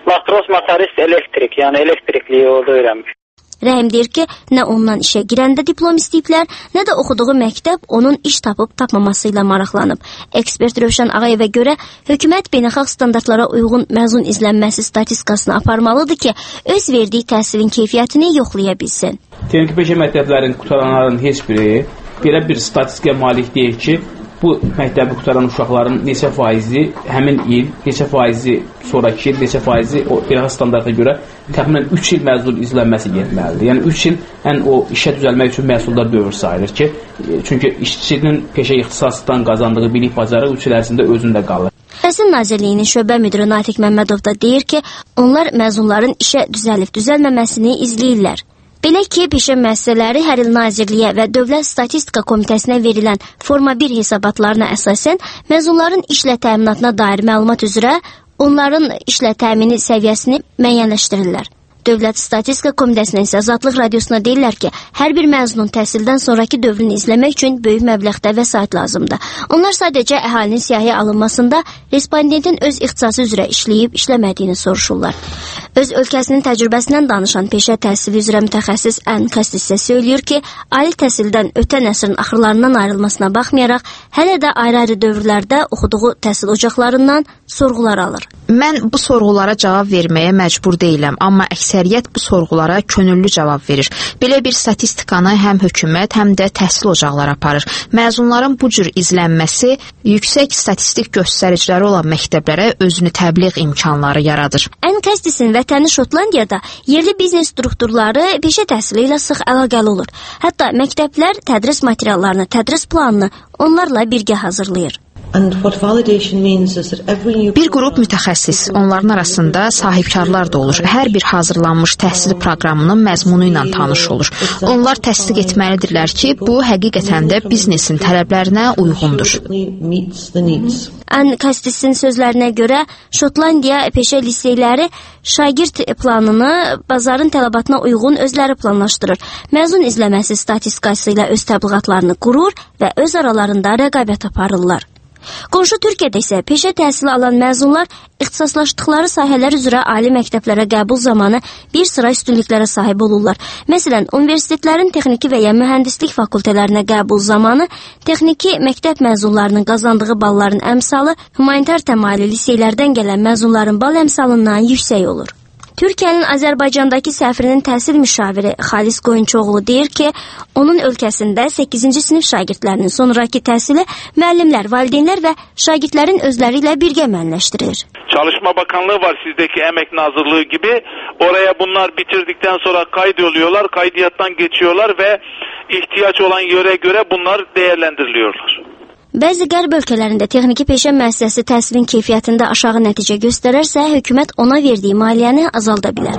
matros, motorist, elektrik, yəni elektrikliyi orada öyrənmiş. Rəhim deyir ki, nə ondan işə girəndə diplom istəyiblər, nə də oxuduğu məktəb onun iş tapıb tapmaması ilə maraqlanıb. Ekspert Rövşən Ağayevə görə hökumət beynəlxalq standartlara uyğun məzun izlənməsi statistikasını aparmalıdır ki, öz verdiyi təhsilin keyfiyyətini yoxlaya bilsin. Texniki peşə məktəblərinin qutaranların heç biri belə bir statistikaya malik deyil ki, bu məktəbi qutaran uşaqların neçə faizi həmin il, neçə faizi sonraki il, neçə faizi o beynəlxalq standarta görə təxminən üç il məzun izlənməsi getməlidir. Yəni üç il ən o işə düzəlmək üçün məhsuldar dövr sayılır ki, çünki işçinin peşə ixtisasından qazandığı bilik bacarığı üç il ərzində özündə qalır. Təhsil Nazirliyinin şöbə müdiri Natiq Məmmədov da deyir ki, onlar məzunların işə düzəlib düzəlməməsini izləyirlər. Belə ki, peşə müəssisələri hər il Nazirliyə və Dövlət Statistika Komitəsinə verilən forma bir hesabatlarına əsasən məzunların işlə təminatına dair məlumat üzrə onların işlə təmini səviyyəsini müəyyənləşdirirlər. Dövlət Statistika Komitəsinə isə Azadlıq Radiosuna deyirlər ki, hər bir məzunun təhsildən sonraki dövrünü izləmək üçün böyük məbləğdə vəsait lazımdır. Onlar sadəcə əhalinin siyahıya alınmasında respondentin öz ixtisası üzrə işləyib işləmədiyini soruşurlar. Öz ölkəsinin təcrübəsindən danışan peşə təhsili üzrə mütəxəssis Ən Kastis isə söyləyir ki, ali təhsildən ötən əsrin axırlarından ayrılmasına baxmayaraq, hələ də ayrı-ayrı dövrlərdə oxuduğu təhsil ocaqlarından sorğular alır. Mən bu sorğulara cavab verməyə məcbur deyiləm, amma əksəriyyət bu sorğulara könüllü cavab verir. Belə bir statistikanı həm hökumət, həm də təhsil ocaqları aparır. Məzunların bu cür izlənməsi yüksək statistik göstəriciləri olan məktəblərə özünü təbliğ imkanları yaradır. Ən Kastisin vətəni Şotlandiyada yerli biznes strukturları peşə təhsili ilə sıx əlaqəli olur. Hətta məktəblər tədris materiallarını, tədris planını onlarla birgə hazırlayır. Bir qrup mütəxəssis, onların arasında sahibkarlar da olur. Hər bir hazırlanmış təhsil proqramının məzmunu ilə tanış olur. Onlar təsdiq etməlidirlər ki, bu həqiqətən də biznesin tələblərinə uyğundur. Ən Kastisin sözlərinə görə Şotlandiya peşə liseyləri şagird planını bazarın tələbatına uyğun özləri planlaşdırır. Məzun izləməsi statistikası ilə öz təbliğatlarını qurur və öz aralarında rəqabət aparırlar. Qonşu Türkiyədə isə peşə təhsili alan məzunlar ixtisaslaşdıqları sahələr üzrə ali məktəblərə qəbul zamanı bir sıra üstünlüklərə sahib olurlar. Məsələn, universitetlərin texniki və ya mühəndislik fakültələrinə qəbul zamanı texniki məktəb məzunlarının qazandığı balların əmsalı humanitar təmayüllü liseylərdən gələn məzunların bal əmsalından yüksək olur. Türkiyənin Azərbaycandakı səfirinin təhsil müşaviri Xalis Qoyunçuoğlu deyir ki, onun ölkəsində səkkizinci sinif şagirdlərinin sonraki təhsili müəllimlər, valideynlər və şagirdlərin özləri ilə birgə müəyyənləşdirir. Çalışma Bakanlığı var sizdeki Emek Nazırlığı gibi. Oraya bunlar bitirdikten sonra kaydoluyorlar, kaydiyattan geçiyorlar ve ihtiyaç olan yöre göre bunlar değerlendiriliyorlar. Bəzi qərb ölkələrində texniki peşə müəssisəsi təhsilin keyfiyyətində aşağı nəticə göstərərsə, hökumət ona verdiyi maliyyəni azalda bilər.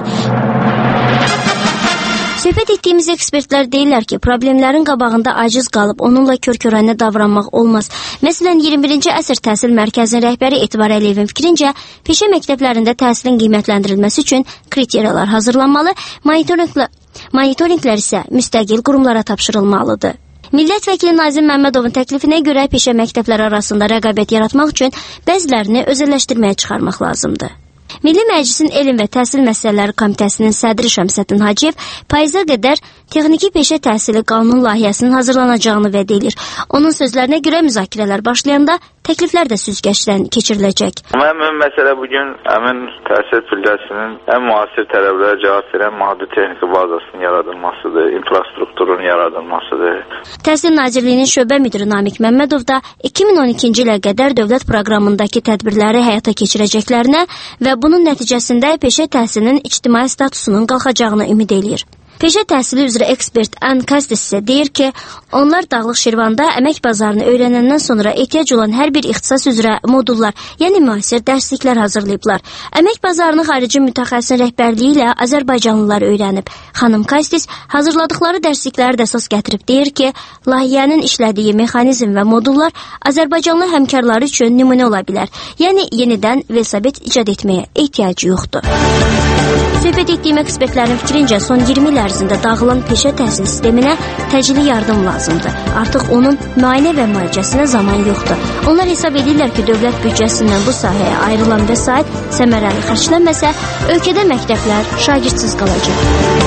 Söhbət etdiyimiz ekspertlər deyirlər ki, problemlərin qabağında aciz qalıb onunla kör-körənə davranmaq olmaz. Məsələn, iyirmi birinci əsr təhsil mərkəzinin rəhbəri Etibar Əliyevin fikrincə, peşə məktəblərində təhsilin qiymətləndirilməsi üçün kriteriyalar hazırlanmalı, monitorinqlər isə müstəqil qurumlara tapşırılmalıdır. Millət vəkili Nazim Məmmədovun təklifinə görə peşə məktəbləri arasında rəqabət yaratmaq üçün bəzilərini özəlləşdirməyə çıxarmaq lazımdır. Milli Məclisin Elm və Təhsil Məsələləri Komitəsinin sədri Şəmsəddin Hacıyev payıza qədər texniki peşə təhsili qanun layihəsinin hazırlanacağını vəd edir. Onun sözlərinə görə müzakirələr başlayanda təkliflər də süzgəçdən keçiriləcək. Həmin məsələ bugün həmin təhsil pilləsinin ən müasir tələblərə cavab verən maddi texniki bazasının yaradılmasıdır, infrastrukturun yaradılmasıdır. Təhsil Nazirliyinin şöbə müdiri Namiq Məmmədov da iki min on ikinci ilə qədər dövlət proqramındakı tədbirləri həyata keçirəcəklərinə və bunun nəticəsində peşə təhsilinin ictimai statusunun qalxacağına ümid eləyir. Peşə təhsili üzrə ekspert Ən Kastis isə deyir ki, onlar Dağlıq Şirvanda əmək bazarını öyrənəndən sonra ehtiyac olan hər bir ixtisas üzrə modullar, yəni müasir dərsliklər hazırlayıblar. Əmək bazarını xarici mütəxəssisin rəhbərliyi ilə Azərbaycanlılar öyrənib. Xanım Kastis hazırladıkları dərslikləri də əsas gətirib deyir ki, layihənin işlədiyi mexanizm və modullar Azərbaycanlı həmkarları üçün nümunə ola bilər. Yəni yenidən velosiped icad etməyə ehtiyac yoxdur. Söhbət etdiyim ekspertlərin fikrincə son iyirmi il ərzində dağılan peşə təhsil sisteminə təcili yardım lazımdır. Artıq onun müayinə və müalicəsinə zaman yoxdur. Onlar hesab edirlər ki, dövlət büdcəsindən bu sahəyə ayrılan vəsait səmərəli xərclənməsə, ölkədə məktəblər şagirdsіз qalacaq.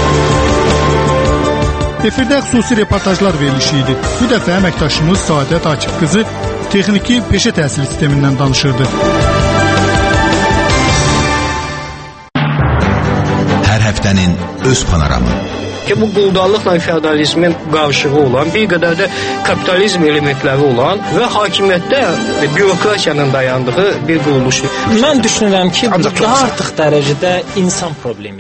Efirdə xüsusi reportajlar verilişi idi. Bu dəfə əməkdaşımız Saadət Akif qızı texniki peşə təhsil sistemindən danışırdı. Hər həftənin öz panoramı. Ki bu quldarlıqla feodalizmin qarşılığı olan, bir qədər də kapitalizm elementləri olan və hakimiyyətdə bürokratiyanın dayandığı bir quruluşdur. Mən düşünürəm ki, bu daha artıq dərəcədə insan problemidir.